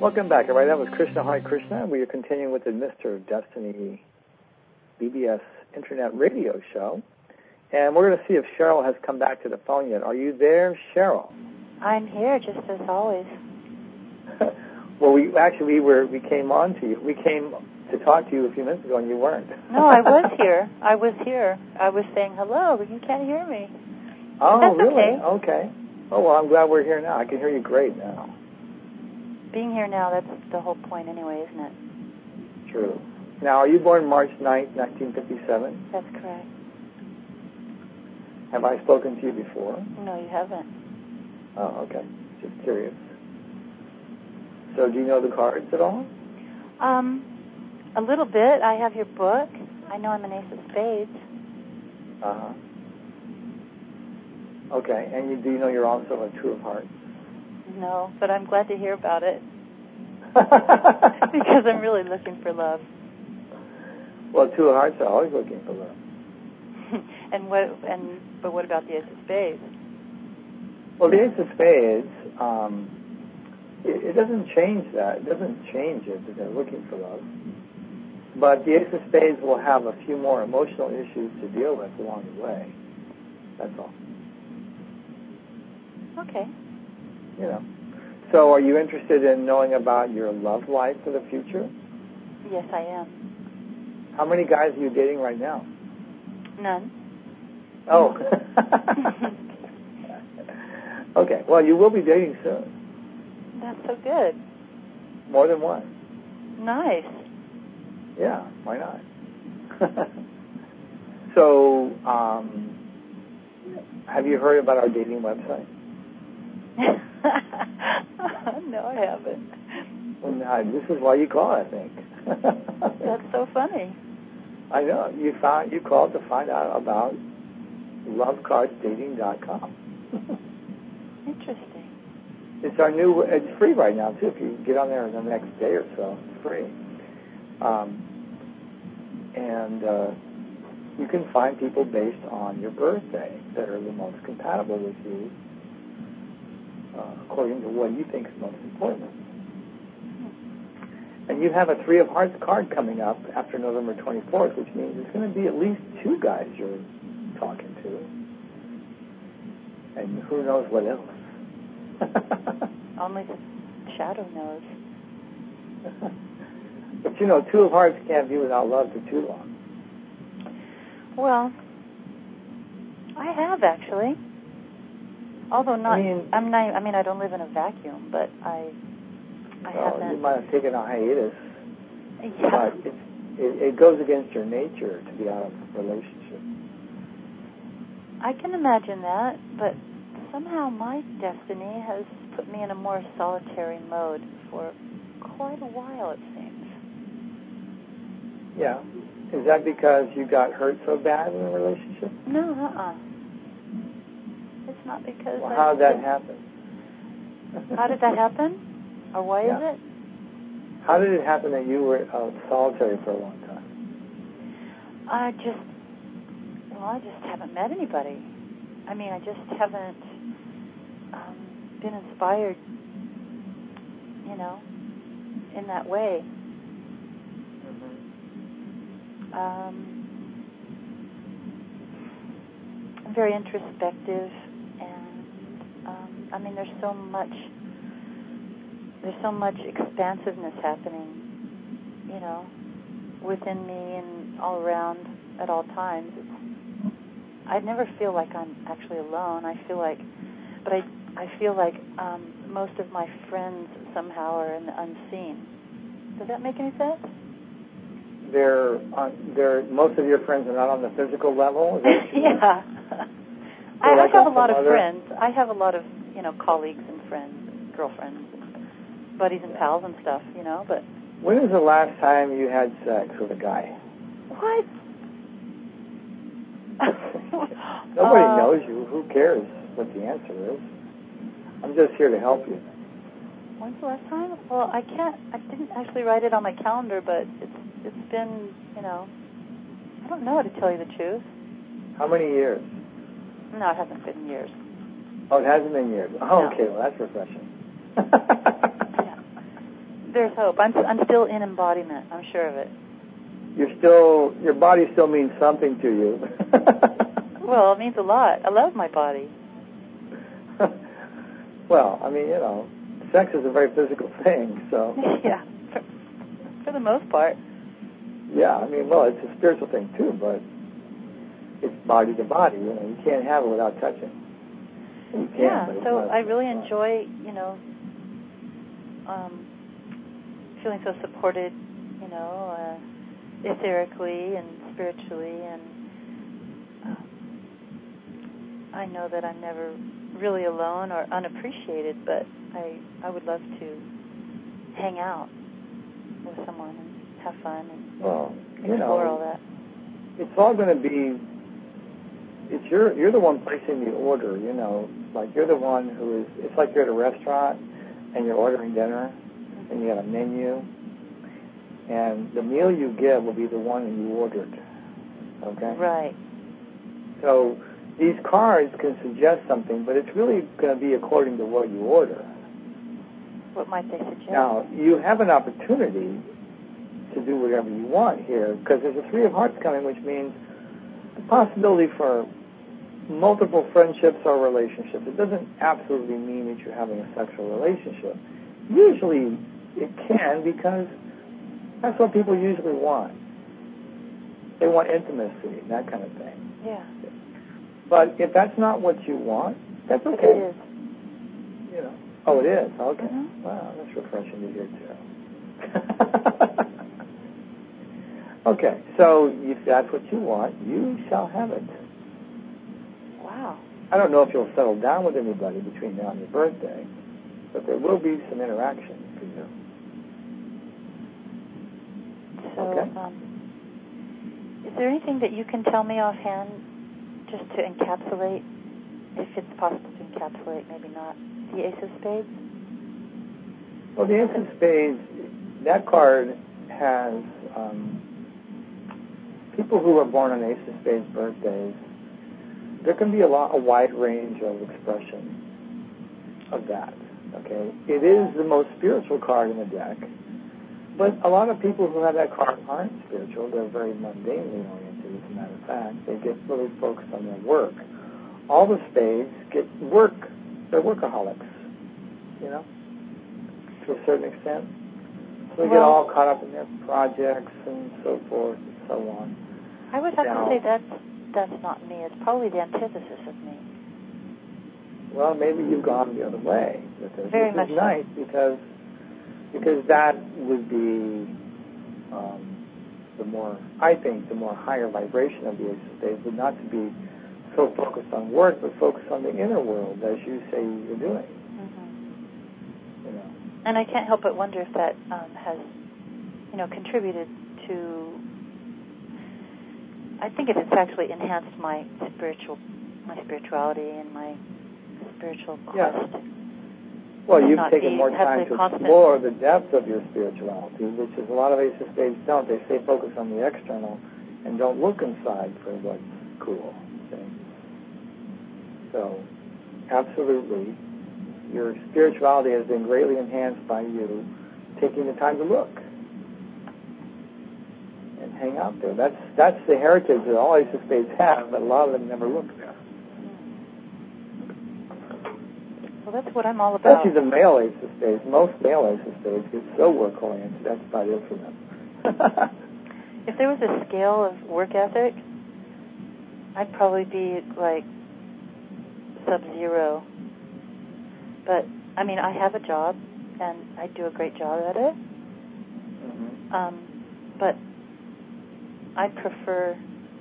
Welcome back, everybody. That was Krishna Hare Krishna. We are continuing with the Mr. Destiny BBS Internet Radio Show. And we're going to see if Cheryl has come back to the phone yet. Are you there, Cheryl?
I'm here, just as always.
Well, we came on to you. We came to talk to you a few minutes ago, and you weren't.
No, I was here. I was saying hello, but you can't hear me.
Oh,
that's
really?
Okay.
Oh, well, I'm glad we're here now. I can hear you great now.
Being here now, that's the whole point anyway, isn't it?
True. Now, are you born March 9th, 1957?
That's correct.
Have I spoken to you before?
No, you haven't.
Oh, okay. Just curious. So do you know the cards at all?
A little bit. I have your book. I know I'm an ace of spades.
Uh-huh. Okay. And do you know you're also a two of hearts?
No, but I'm glad to hear about it. Because I'm really looking for love.
Well, two of hearts are always looking for love.
But what about the ace of spades?
Well, the ace of spades, it doesn't change that. It doesn't change it that they're looking for love. But the ace of spades will have a few more emotional issues to deal with along the way. That's all.
Okay.
You know. So are you interested in knowing about your love life for the future?
Yes, I am.
How many guys are you dating right now?
None.
Oh. Okay. Well, you will be dating soon.
That's so good.
More than one.
Nice.
Yeah, why not? So, have you heard about our dating website?
No, I haven't.
Well, no, this is why you call, I think.
That's so funny.
I know. You called to find out about lovecardsdating.com.
Interesting.
It's free right now, too. If you get on there in the next day or so, it's free. And you can find people based on your birthday that are the most compatible with you, according to what you think is most important. And you have a Three of Hearts card coming up after November 24th, which means it's going to be at least two guys you're talking to. And who knows what else.
Only the shadow knows.
But you know, Two of Hearts can't be without love for too long.
Well, I have actually. Although not, I don't live in a vacuum, but I haven't.
You might have taken a hiatus.
Yeah.
But it goes against your nature to be out of a relationship.
I can imagine that, but somehow my destiny has put me in a more solitary mode for quite a while, it seems.
Yeah. Is that because you got hurt so bad in a relationship?
No, It's not because...
Well, how did that happen?
How did that happen? Or why is it?
How did it happen that you were solitary for a long time?
I just haven't met anybody. I mean, I just haven't been inspired, in that way. I'm very introspective, and there's so much expansiveness happening, within me and all around at all times. I never feel like I'm actually alone. I feel like most of my friends somehow are in the unseen. Does that make any sense?
Most of your friends are not on the physical level? Is that true?
Yeah. I have a lot of friends. I have a lot of, colleagues and friends, and girlfriends, and buddies and pals and stuff, but...
When was the last time you had sex with a guy?
What?
Nobody knows you. Who cares what the answer is? I'm just here to help you.
When's the last time? Well, I didn't actually write it on my calendar, but it's been, I don't know, to tell you the truth.
How many years?
No, it hasn't been years.
Oh, it hasn't been years. Oh,
no.
Okay, well, that's refreshing.
there's hope. I'm still in embodiment. I'm sure of it.
Your body still means something to you.
Well, it means a lot. I love my body.
Well, I mean, sex is a very physical thing, so.
Yeah, for the most part.
Yeah, I mean, well, it's a spiritual thing too, but it's body to body. You can't have it without touching. You can,
yeah,
but
so I really enjoy, feeling so supported, etherically and spiritually, and I know that I'm never really alone or unappreciated, but I would love to hang out with someone and have fun and explore all that.
It's all going to be. You're the one placing the order. Like you're the one who is. It's like you're at a restaurant and you're ordering dinner, and you got a menu, and the meal you get will be the one that you ordered. Okay.
Right.
So these cards can suggest something, but it's really going to be according to what you order.
What might they suggest?
Now, you have an opportunity to do whatever you want here, because there's a Three of Hearts coming, which means the possibility for multiple friendships or relationships. It doesn't absolutely mean that you're having a sexual relationship. Usually it can, because that's what people usually want. They want intimacy, that kind of thing.
Yeah.
But if that's not what you want, that's okay.
It is.
Oh, it is? Okay.
Mm-hmm.
Wow, that's refreshing to hear, too. Okay, so if that's what you want, you shall have it.
Wow.
I don't know if you'll settle down with anybody between now and your birthday, but there will be some interaction for you.
So,
okay.
Is there anything that you can tell me offhand just to encapsulate, if it's possible to encapsulate, maybe not, the Ace of Spades?
Well, the Ace of Spades, that card has people who are born on Ace of Spades birthdays. There can be a wide range of expression of that. Okay, it is the most spiritual card in the deck, but a lot of people who have that card aren't spiritual. They're very mundanely oriented. As a matter of fact, they get really focused on their work. All the spades get work. They're workaholics, to a certain extent. So they get all caught up in their projects and so forth and so on.
I would have to say that's not me. It's probably the antithesis of me.
Well, maybe you've gone the other way with this.
Very much
is nice because that would be the more higher vibration of the Ace of Spades would not to be so focused on work, but focused on the inner world, as you say you're doing.
Mm-hmm. And I can't help but wonder if that has, contributed to. I think it's actually enhanced my spirituality and my spiritual quest.
Yeah. Well, you've taken more time to explore the depth of your spirituality, which is a lot of Ace of Spades don't. They stay focused on the external and don't look inside for what's cool. See? So, absolutely, your spirituality has been greatly enhanced by you taking the time to look and hang out there. That's the heritage that all Ace of Spades have, but a lot of them never look there.
Well, that's what I'm all about.
Especially the male Ace of Spades. Most male Ace of Spades get so work-oriented. That's about it for them.
If there was a scale of work ethic, I'd probably be like sub-zero. But, I have a job, and I do a great job at it.
Mm-hmm.
But I prefer,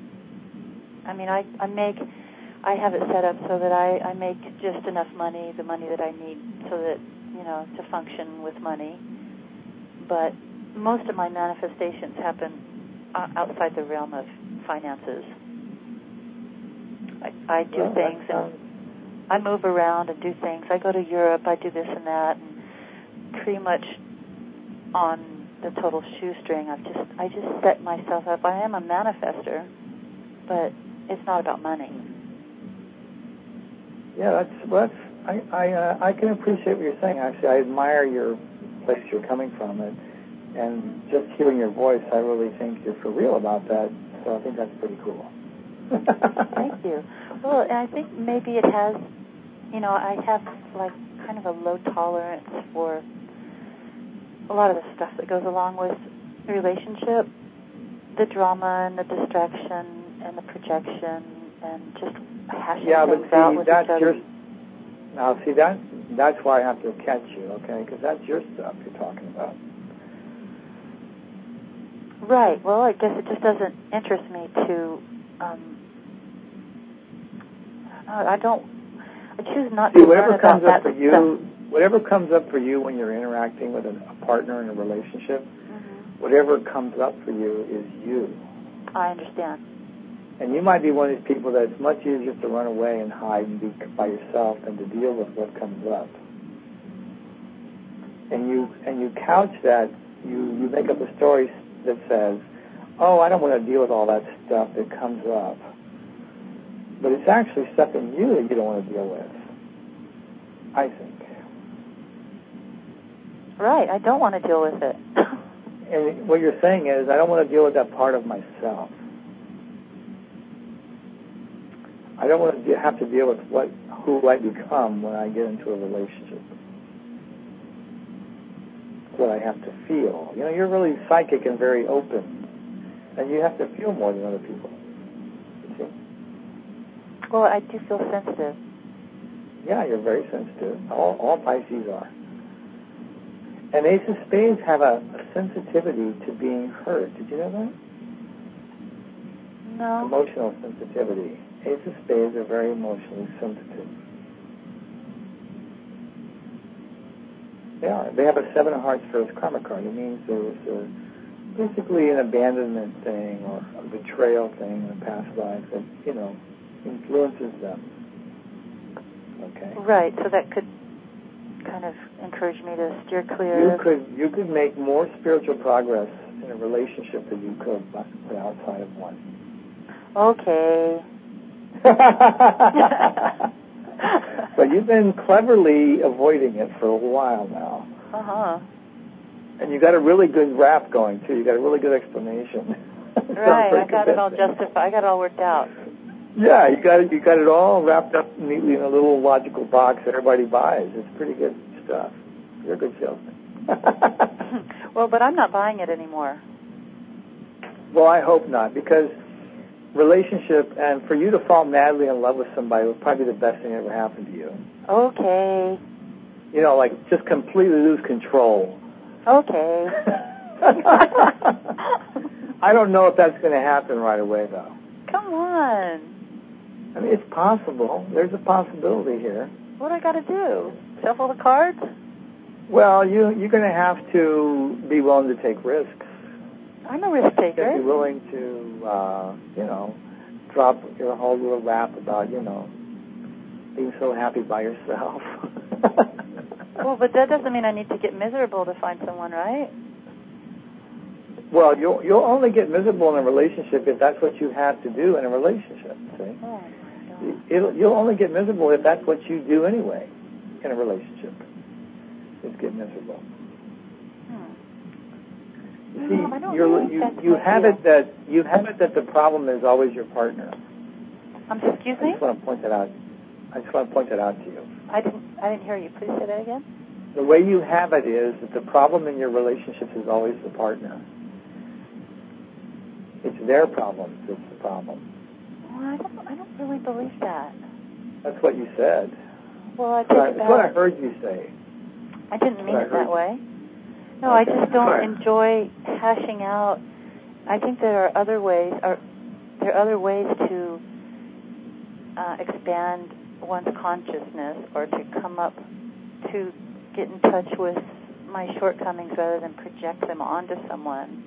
I have it set up so that I make just enough money, the money that I need, so that, to function with money. But most of my manifestations happen outside the realm of finances. I do things, and I move around and do things. I go to Europe, I do this and that, and pretty much on the total shoestring. I just set myself up. I am a manifester, but it's not about money.
Yeah, I can appreciate what you're saying. Actually, I admire your place you're coming from. And just hearing your voice, I really think you're for real about that. So I think that's pretty cool.
Thank you. Well, and I think maybe it has, I have like kind of a low tolerance for a lot of the stuff that goes along with the relationship, the drama and the distraction and the projection and just hashing things out with each other.
That's why I have to catch you, okay? Because that's your stuff you're talking about.
Right. Well, I guess it just doesn't interest me to. I choose not to learn about that stuff.
Whatever comes up for you when you're interacting with a partner in a relationship, whatever comes up for you is you.
I understand.
And you might be one of these people that it's much easier to run away and hide and be by yourself than to deal with what comes up. And you couch that, you make up a story that says, oh, I don't want to deal with all that stuff that comes up. But it's actually stuff in you that you don't want to deal with, I think.
Right, I don't want to deal with it.
And what you're saying is, I don't want to deal with that part of myself. I don't want to have to deal with who I become when I get into a relationship. What I have to feel. You're really psychic and very open, and you have to feel more than other people. You see?
Well, I do feel sensitive.
Yeah, you're very sensitive. All Pisces are. And Ace of Spades have a sensitivity to being hurt. Did you know that?
No.
Emotional sensitivity. Ace of Spades are very emotionally sensitive. They are. They have a Seven of Hearts first karma card. It means there was basically an abandonment thing or a betrayal thing in a past life that, influences them. Okay?
Right, so that could kind of encourage me to steer clear.
You could make more spiritual progress in a relationship than you could outside of one.
Okay.
But you've been cleverly avoiding it for a while now.
Uh-huh.
And you got a really good rap going, too. You got a really good explanation.
Right, I got it all justified. I got it all worked out.
Yeah, you got it all wrapped up neatly in a little logical box that everybody buys. It's pretty good stuff. You're a good salesman.
Well, but I'm not buying it anymore.
Well, I hope not, because relationship, and for you to fall madly in love with somebody was probably the best thing that ever happened to you.
Okay.
Like just completely lose control.
Okay.
I don't know if that's going to happen right away, though.
Come on.
I mean, it's possible. There's a possibility here.
What do I got to do? Shuffle the cards?
Well, you're going to have to be willing to take risks.
I'm a risk taker.
Be willing to, drop your whole little rap about, being so happy by yourself.
Well, but that doesn't mean I need to get miserable to find someone, right?
Well, you'll only get miserable in a relationship if that's what you have to do in a relationship, see?
Oh,
You'll only get miserable if that's what you do anyway in a relationship, is get miserable. You have it that the problem is always your partner.
Excuse me?
I just want to point that out to you.
I didn't hear you. Please say that again.
The way you have it is that the problem in your relationships is always the partner. It's their problems that's the problem.
Well, I don't really believe that.
That's what you said.
Well,
that's what I heard you say.
I didn't mean it that way. No, I just don't enjoy hashing out. I think there are other ways. There are other ways to expand one's consciousness, or to come up to get in touch with my shortcomings rather than project them onto someone.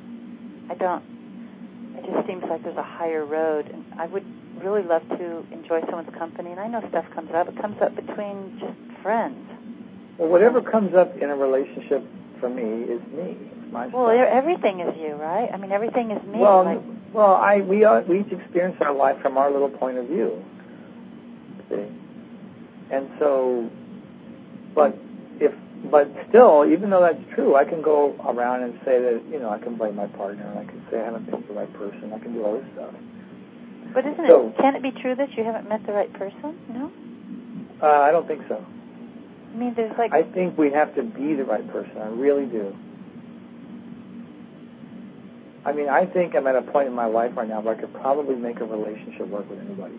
It just seems like there's a higher road, and I would really love to enjoy someone's company. And I know stuff comes up. It comes up between just friends.
Well, whatever comes up in a relationship for me is me. It's my stuff.
Well, everything is you, right? I mean, everything is me.
We each experience our life from our little point of view. See? And so, but if But still, even though that's true, I can go around and say that, I can blame my partner, and I can say I haven't picked the right person. I can do all this stuff.
But can it be true that you haven't met the right person? No?
I don't think so.
I mean,
I think we have to be the right person. I really do. I mean, I think I'm at a point in my life right now where I could probably make a relationship work with anybody.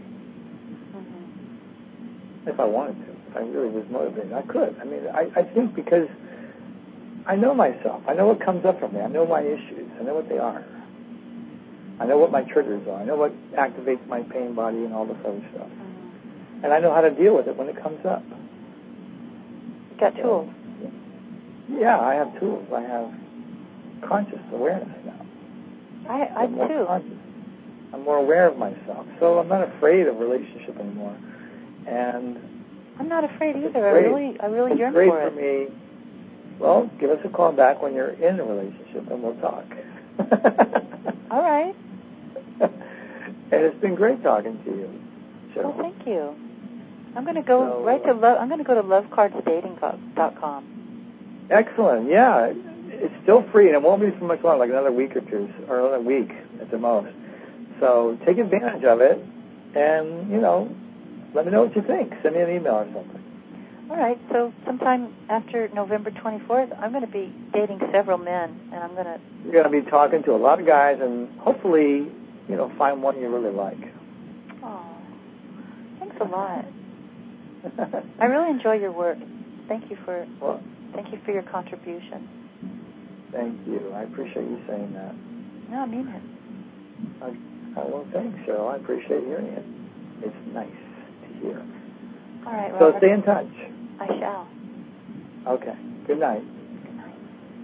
Mm-hmm. If I wanted to. If I really was motivated, I could. I mean, I think because I know myself. I know what comes up for me. I know my issues. I know what they are. I know what my triggers are. I know what activates my pain body and all this other stuff. Mm-hmm. And I know how to deal with it when it comes up.
You got tools.
Yeah, I have tools. I have conscious awareness now.
I too.
Conscious. I'm more aware of myself. So I'm not afraid of relationship anymore. And
I'm not afraid either. I really yearn for it.
It's great for me. Well, give us a call back when you're in a relationship and we'll talk.
All right.
And it's been great talking to you, Cheryl.
Well, thank you. I'm going to go I'm going to go to lovecardsdating.com.
Excellent. Yeah, it's still free, and it won't be for much longer, like another week or two, or another week at the most. So take advantage of it, and let me know what you think. Send me an email or something.
All right. So sometime after November 24th, I'm going to be dating several men, and You're
going to be talking to a lot of guys, and hopefully, find one you really like.
Oh, thanks a lot. I really enjoy your work. Thank you for your contribution.
Thank you. I appreciate you saying that.
No, I mean it.
Well, thanks, Cheryl. I appreciate hearing it. It's nice to hear.
All right,
So
Robert.
stay in touch.
I shall.
Okay. Good night.
Good night.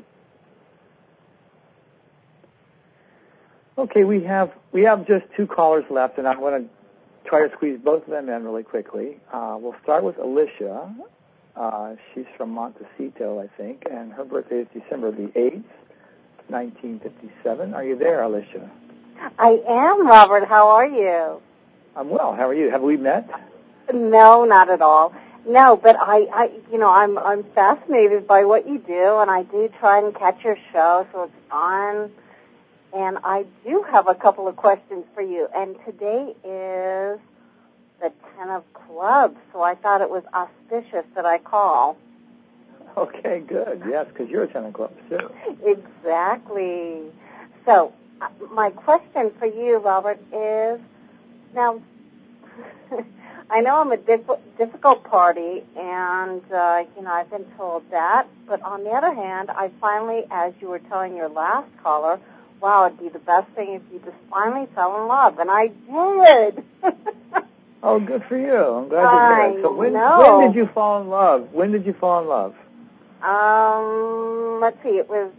Okay,
we have just 2 callers left, and I'm going to try to squeeze both of them in really quickly. We'll start with Alicia. She's from Montecito, I think, and her birthday is December the 8th, 1957. Are you there, Alicia?
I am, Robert. How are you?
I'm well. How are you? Have we met?
No, not at all. No, but I'm fascinated by what you do, and I do try and catch your show, so it's fun. And I do have a couple of questions for you. And today is the 10 of clubs, so I thought it was auspicious that I call.
Okay, good. Yes, because you're a 10 of clubs, too.
Exactly. So my question for you, Robert, is, now, I know I'm a difficult party, and, I've been told that. But on the other hand, I finally, as you were telling your last caller, wow, it'd be the best thing if you just finally fell in love. And I did.
Oh, good for you. I'm glad to hear it. So when did you fall in love? When did you fall in love?
Let's see. It was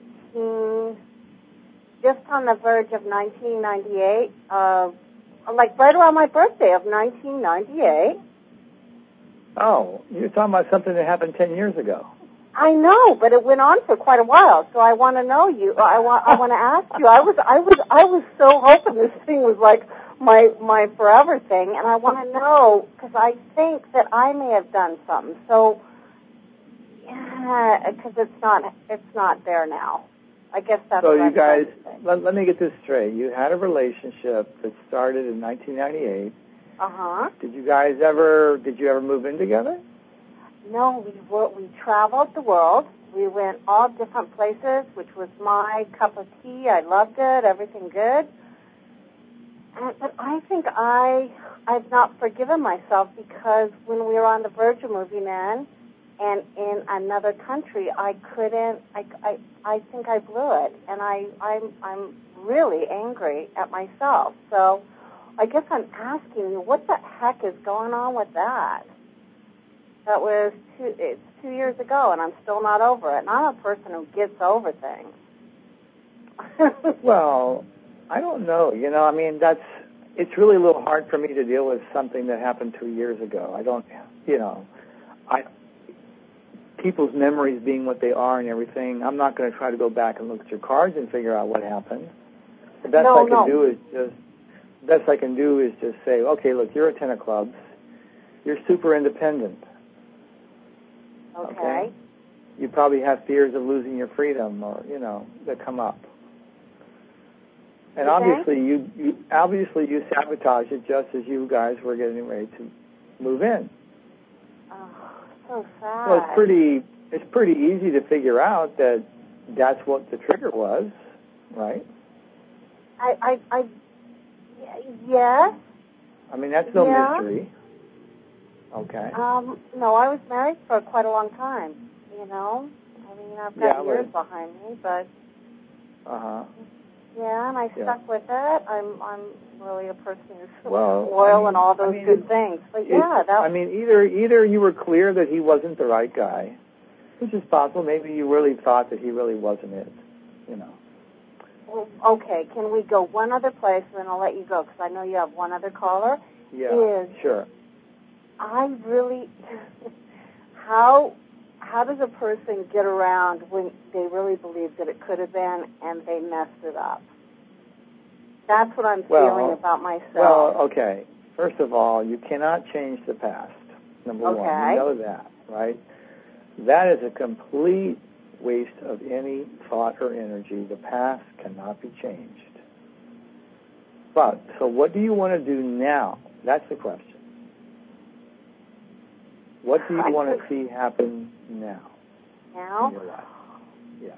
just on the verge of 1998, like right around my birthday of 1998.
Oh, you're talking about something that happened 10 years ago.
I know, but it went on for quite a while. So I want to know you. I want to ask you. I was so hoping this thing was like my forever thing, and I want to know because I think that I may have done something. So, yeah, because it's not there now. I guess that's.
So you guys, let me get this straight. You had a relationship that started in 1998. Did you ever move in together?
No, we traveled the world. We went all different places, which was my cup of tea. I loved it, everything good. But I think I've not forgiven myself because when we were on the verge of moving in and in another country, I couldn't. I think I blew it, and I'm really angry at myself. So I guess I'm asking you, what the heck is going on with that? That was 2 years ago, and I'm still not over it. And I'm a person who gets over things.
Well, I don't know. It's really a little hard for me to deal with something that happened 2 years ago. People's memories being what they are and everything, I'm not going to try to go back and look at your cards and figure out what happened. The best I can do is just say, okay, look, you're a 10 of clubs. You're super independent.
Okay.
you probably have fears of losing your freedom, or that come up. And obviously, you sabotaged it just as you guys were getting ready to move in.
Oh, so sad.
So it's pretty easy to figure out that that's what the trigger was, right?
Yes.
I mean, that's no mystery. Okay.
No, I was married for quite a long time, I mean, I've got years behind me, but...
Uh-huh.
Yeah, and I stuck with it. I'm really a person who's loyal and all those good things. But
either you were clear that he wasn't the right guy, which is possible. Maybe you really thought that he really wasn't it,
Well, okay, can we go one other place, and then I'll let you go, because I know you have one other caller.
Yeah, sure.
I really... How does a person get around when they really believe that it could have been and they messed it up? That's what I'm feeling about myself.
Well, okay. First of all, you cannot change the past, number one. You know that, right? That is a complete waste of any thought or energy. The past cannot be changed. But, so what do you want to do now? That's the question. What do you want to see happen now?
Now?
In your life? Yeah.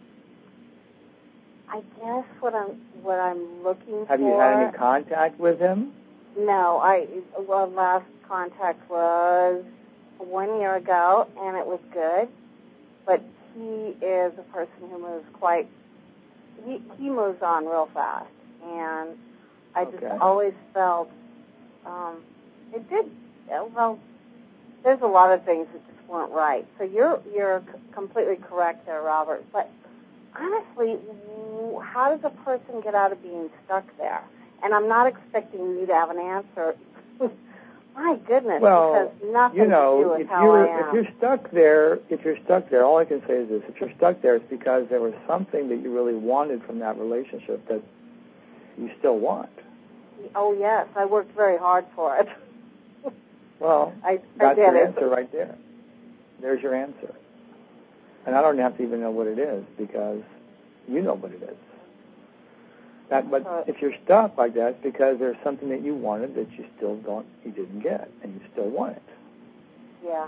I guess what I'm looking for.
Have you had any contact with him?
No, last contact was 1 year ago, and it was good. But he is a person who moves he moves on real fast, and I just always felt it did. Well, there's a lot of things that just weren't right. So you're completely correct there, Robert. But honestly, how does a person get out of being stuck there? And I'm not expecting you to have an answer. My goodness, because nothing to do with how I am.
If you're stuck there, all I can say is this: if you're stuck there, it's because there was something that you really wanted from that relationship that you still want.
Oh yes, I worked very hard for it.
Well, that's your answer right there. There's your answer. And I don't have to even know what it is, because you know what it is. But if you're stuck like that, it's because there's something that you wanted that you didn't get, and you still want it.
Yeah.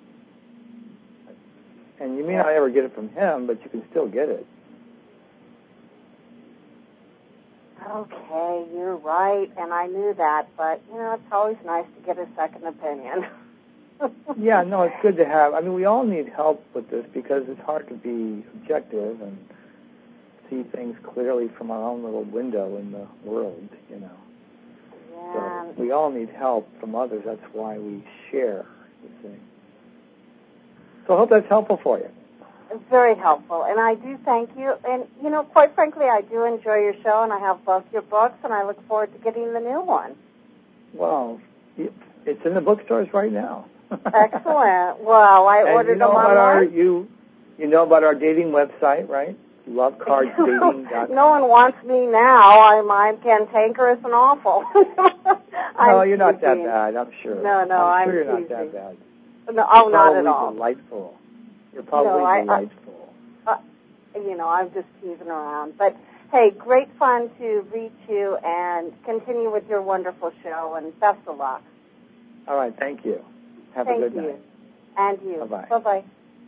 And you may not ever get it from him, but you can still get it.
Okay, you're right, and I knew that, but, it's always nice to get a second opinion.
Yeah, no, it's good to have. I mean, we all need help with this, because it's hard to be objective and see things clearly from our own little window in the world,
Yeah.
So we all need help from others. That's why we share, you see. So I hope that's helpful for you.
It's very helpful, and I do thank you. And, quite frankly, I do enjoy your show, and I have both your books, and I look forward to getting the new one.
Well, it's in the bookstores right now.
Excellent. Well, I ordered them online.
You know about our dating website, right? LoveCardsDating.com.
No one wants me now. I'm cantankerous and awful.
No, you're not that bad, I'm sure.
No,
I'm sure you're not that bad.
No, not at all.
Delightful. You're probably delightful.
I'm just teasing around. But, hey, great fun to reach you, and continue with your wonderful show, and best of luck.
All right, thank you. Have a good night.
And you.
Bye-bye.
Bye-bye.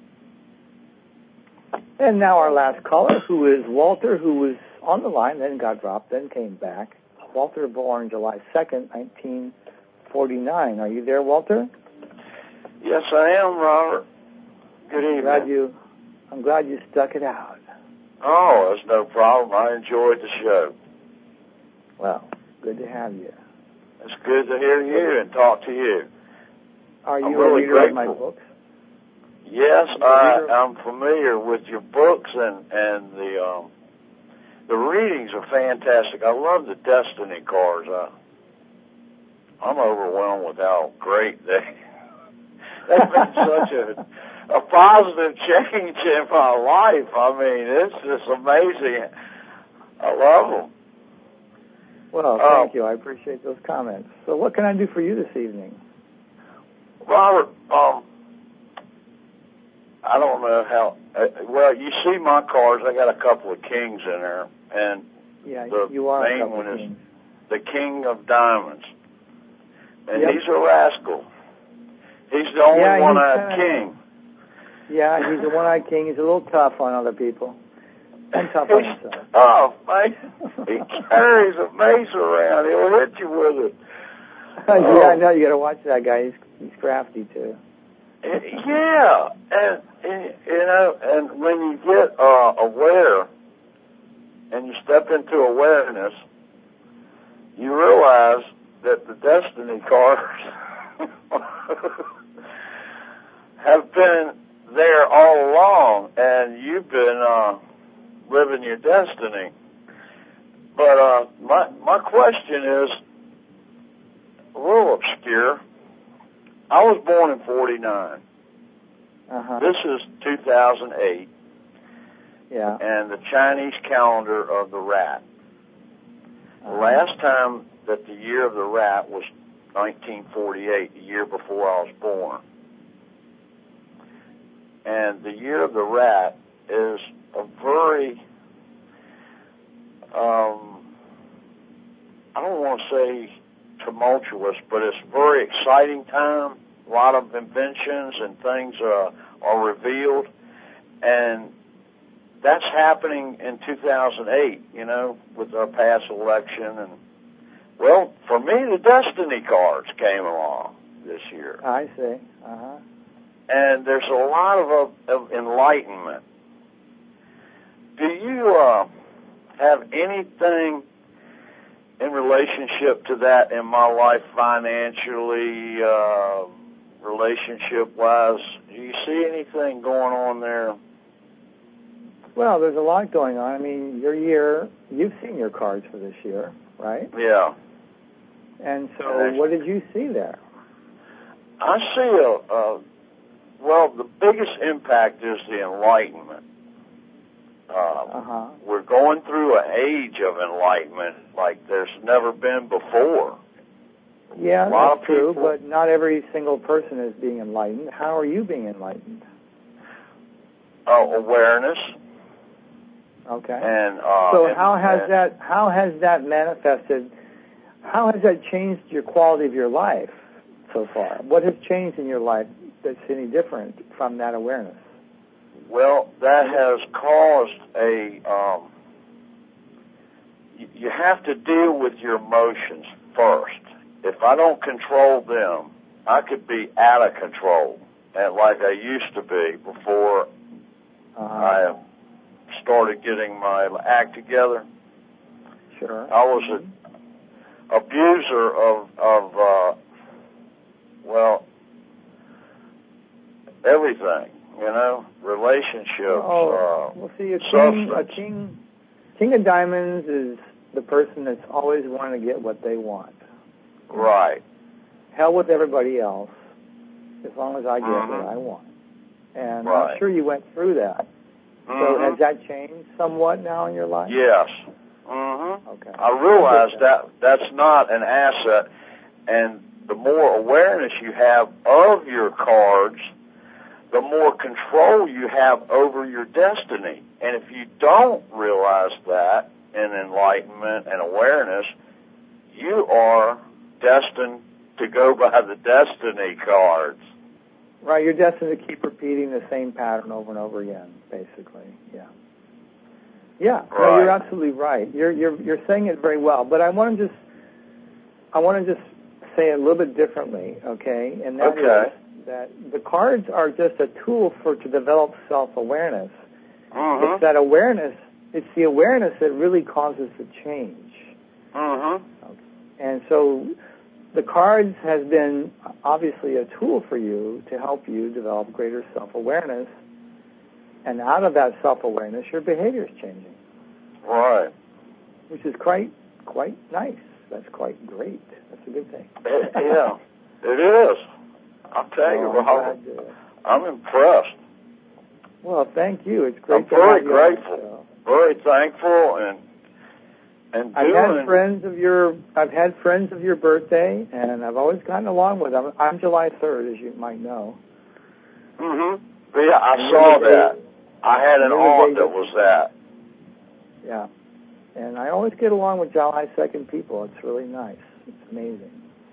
And now our last caller, who is Walter, who was on the line, then got dropped, then came back. Walter, born July 2nd, 1949. Are you there, Walter?
Yes, I am, Robert. Good evening.
I'm glad you stuck it out.
Oh, that's no problem. I enjoyed the show.
Well, good to have you.
It's good to hear you and talk to you.
Are you
really
a reader of my books?
Yes, I'm familiar with your books, and the readings are fantastic. I love the Destiny cards. I'm overwhelmed with how great they've been such a positive change in my life. I mean, it's just amazing. I love them.
Well, thank you. I appreciate those comments. So what can I do for you this evening?
Robert, I don't know how. Well, you see my cards. I got a couple of kings in there, and the main one is the King of Diamonds, and he's a rascal. He's the only one-eyed king.
Yeah, he's a one-eyed king. He's a little tough on other people. And tough on himself.
Oh, man. He carries a mace around. He'll hit you with it.
Yeah, I know. You got to watch that guy. He's crafty, too.
Yeah. And you know, and when you get aware and you step into awareness, you realize that the destiny cards have been there all along, and you've been living your destiny. But my question is a little obscure. I was born in 49. This is 2008.
Yeah.
And the Chinese calendar of the rat. The last time that the year of the rat was 1948, the year before I was born. And the year of the rat is a very, I don't want to say tumultuous, but it's a very exciting time. A lot of inventions and things are revealed. And that's happening in 2008, you know, with our past election. And, well, for me, the destiny cards came along this year.
I see.
And there's a lot of enlightenment. Do you have anything in relationship to that in my life, financially, relationship-wise? Do you see anything going on there?
Well, there's a lot going on. I mean, your year, you've seen your cards for this year, right?
Yeah.
And so what did you see there?
I see well, the biggest impact is the enlightenment. We're going through an age of enlightenment like there's never been before.
Yeah, that's true, but not every single person is being enlightened. How are you being enlightened?
Awareness.
Okay.
And
so how has that manifested? How has that changed your quality of your life so far? What has changed in your life that's any different from that awareness?
Well, that has caused you have to deal with your emotions first. If I don't control them, I could be out of control, and like I used to be before I started getting my act together.
Sure.
I was an abuser of everything, you know, relationships.
Well, see, a king of diamonds is the person that's always wanting to get what they want.
Right.
Hell with everybody else, as long as I get what I want. And I'm sure you went through that. So has that changed somewhat now in your life?
Yes.
Okay.
I realize that's not an asset, and the more awareness you have of your cards, the more control you have over your destiny. And if you don't realize that in enlightenment and awareness, you are destined to go by the destiny cards.
Right, you're destined to keep repeating the same pattern over and over again, basically. Yeah. Yeah, right. No, you're absolutely right. You're saying it very well, but I want to just say it a little bit differently, okay? And that is that the cards are just a tool to develop self-awareness. It's that awareness. It's the awareness that really causes the change. Okay. And so the cards has been obviously a tool for you to help you develop greater self-awareness, and out of that self-awareness, your behavior is changing.
Right.
Which is quite nice. That's quite great. That's a good thing.
Yeah, it is. I'll tell you, I'm impressed.
Well, thank you. It's great.
I'm very grateful, very thankful, and
I've had friends of your birthday, and I've always gotten along with them. I'm July 3rd, as you might know.
Yeah, I saw that. I had an aunt that was that.
Yeah. And I always get along with July 2nd people. It's really nice. It's amazing.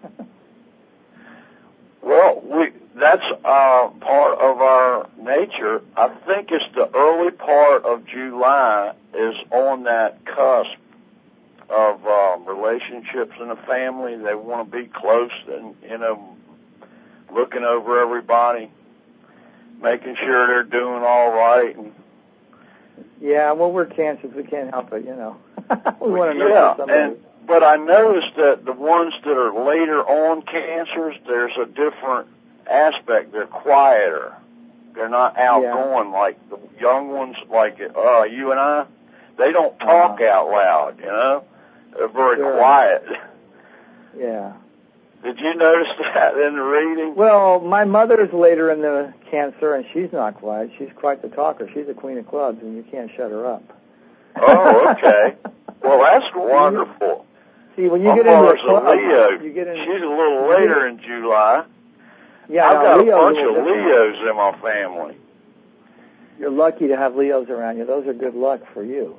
Well, that's part of our nature. I think it's the early part of July is on that cusp of relationships in the family. They want to be close and, looking over everybody, making sure they're doing all right. And
yeah, well, we're Cancers. We can't help it, We want to know somebody.
But I noticed that the ones that are later on Cancers, there's a different aspect. They're quieter. They're not outgoing like the young ones, like you and I. They don't talk out loud, They're very quiet.
Yeah.
Did you notice that in the reading?
Well, my mother's later in the Cancer, and she's not quiet. She's quite the talker. She's a queen of clubs, and you can't shut her up.
Oh, okay. Well, that's wonderful.
See, when you get into a club,
Leo.
she's
a little later in July.
Yeah,
I've got a bunch of
different.
Leos in my family.
You're lucky to have Leos around you. Those are good luck for you.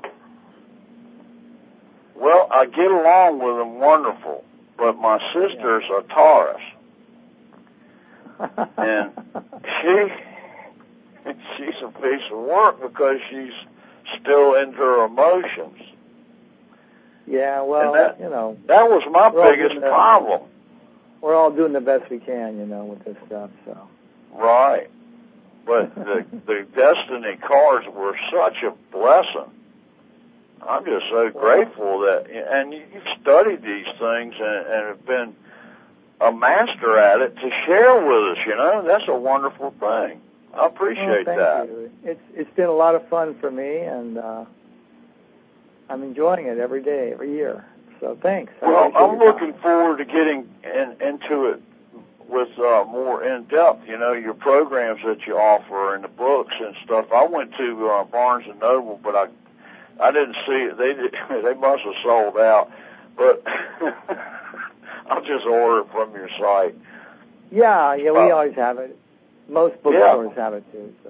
Well, I get along with them wonderful, but my sister's a Taurus. And she's a piece of work because she's still into her emotions.
Yeah, well,
that was my biggest problem.
We're all doing the best we can, with this stuff, so.
Right. But the Destiny cards were such a blessing. I'm just so grateful that, and you've studied these things and have been a master at it to share with us, That's a wonderful thing. I appreciate that.
You. It's been a lot of fun for me, and I'm enjoying it every day, every year. So thanks.
Well, I'm looking forward to getting into it with more in-depth, your programs that you offer and the books and stuff. I went to Barnes & Noble, but I didn't see it. They must have sold out. But I'll just order it from your site.
Yeah, we always have it. Most bookstores have it, too, so.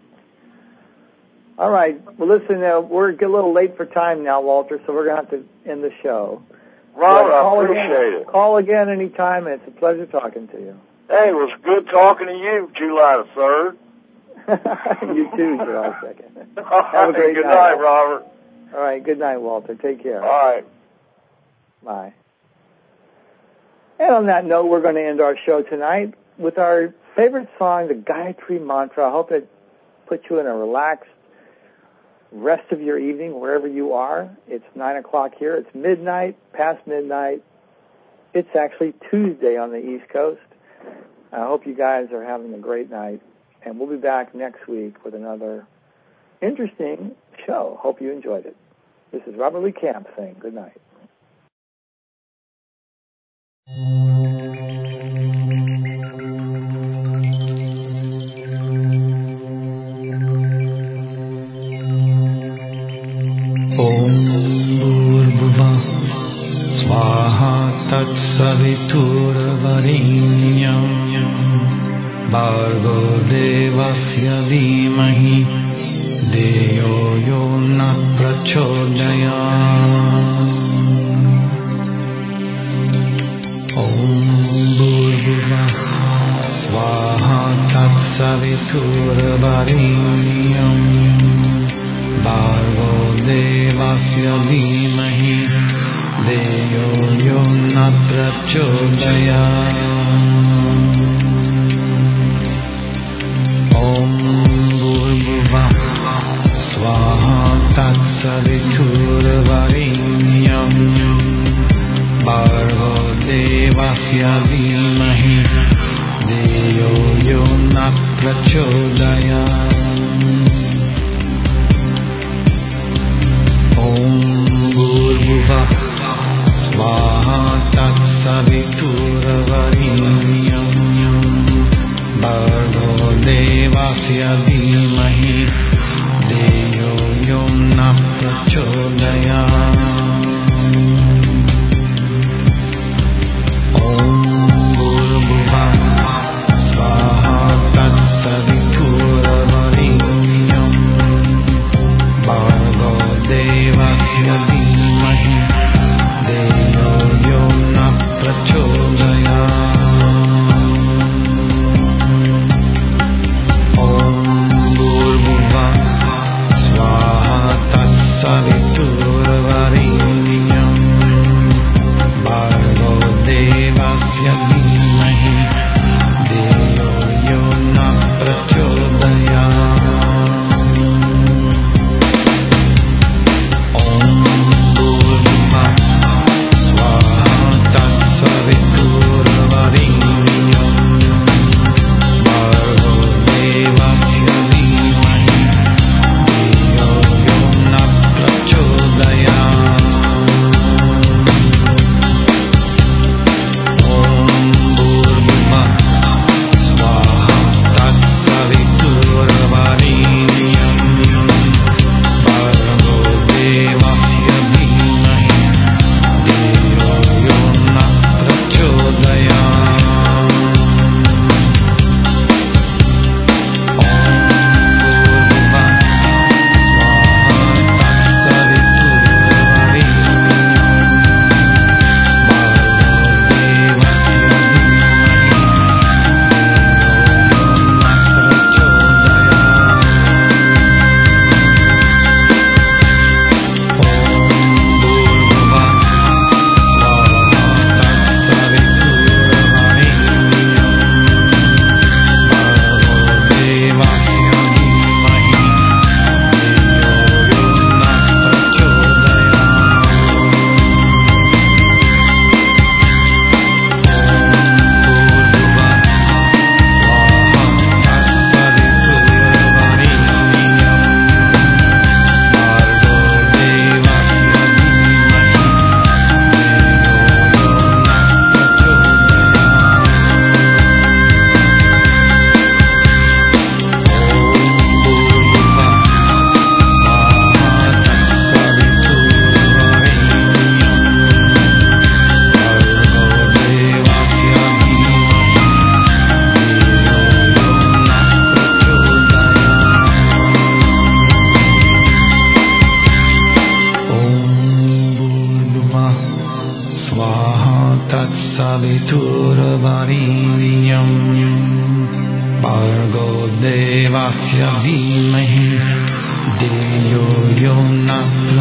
All right. Well, listen, we're a little late for time now, Walter, so we're going to have to end the show.
Robert, I appreciate it.
Call again anytime, and it's a pleasure talking to you.
Hey, it was good talking to you, July the 3rd.
You too, July 2nd.
Have a great night. Good night, Robert.
All right. Good night, Walter. Take care.
All right.
Bye. And on that note, we're going to end our show tonight with our favorite song, the Gayatri Mantra. I hope it puts you in a relaxed rest of your evening, wherever you are. It's 9 o'clock here. It's midnight, past midnight. It's actually Tuesday on the East Coast. I hope you guys are having a great night. And we'll be back next week with another interesting show. Hope you enjoyed it. This is Robert Lee Camp saying good night.
तत्सवितुर्वरेण्यं भर्गो देवस्य धीमहि धियो यो न प्रचोदयात्। ॐ भूर्भुवः स्वाहा तत्सवितुर्वरेण्यं भर्गो देवस्य धीमहि धियो यो न प्रचोदयात्। ॐ भूर्भुवः स्वाहा तत्सवितुर्वरेण्यं भर्गो देवस्य धीमहि धियो यो न प्रचोदयात्। ॐ भूर्भुवः स्वाहा तत्सवितुर्वरेण्यं भर्गो देवस्य धीमहि धियो यो न प्रचोदयात्। ॐ भूर्भुवः स्वाहा तत्सवितुर्वरेण्यं Tatsaviturvarenyam Bhargo Devasya Dhimahi Deyo Yona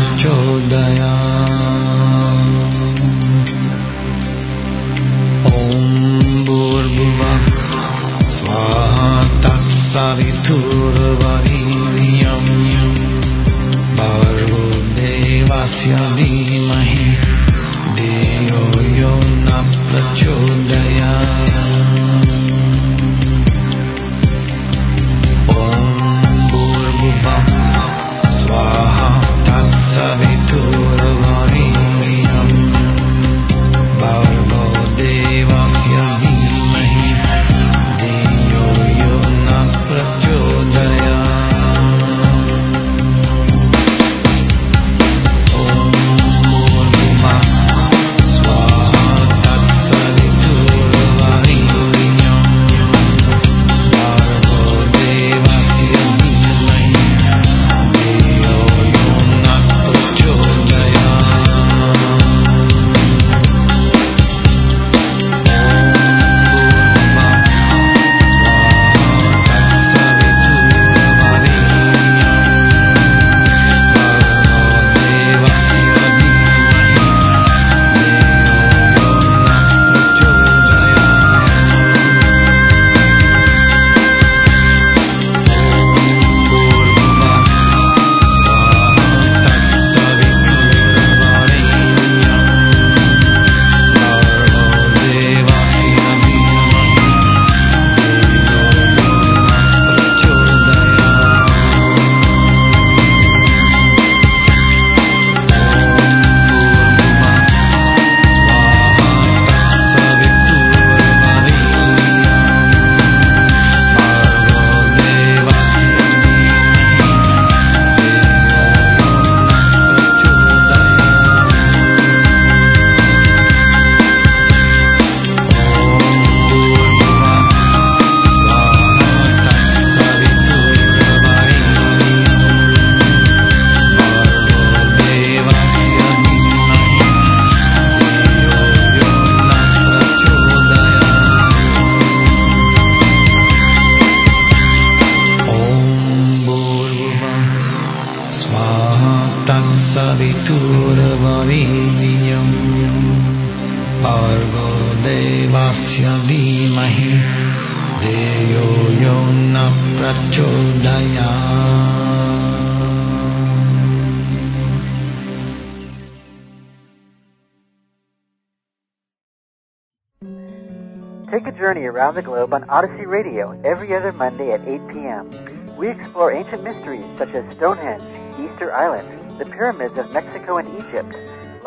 Prachodayam Om Bhurbhuvah Swaha Tatsaviturvarenyam Bhargo Devasya Dhimahi Deyo Yona Prachodayam Om Bhurbhuvah Swaha Tatsaviturvarenyam Bhargo Devasya Dhimahi Deyo Yona Prachodayam Tatsaviturvarenyam Bhargo Devasya Dhimahi Deyo Yona Prachodayam.
Take a journey around the globe on Odyssey Radio every other Monday at 8 p.m. We explore ancient mysteries such as Stonehenge, Easter Island, the pyramids of Mexico and Egypt,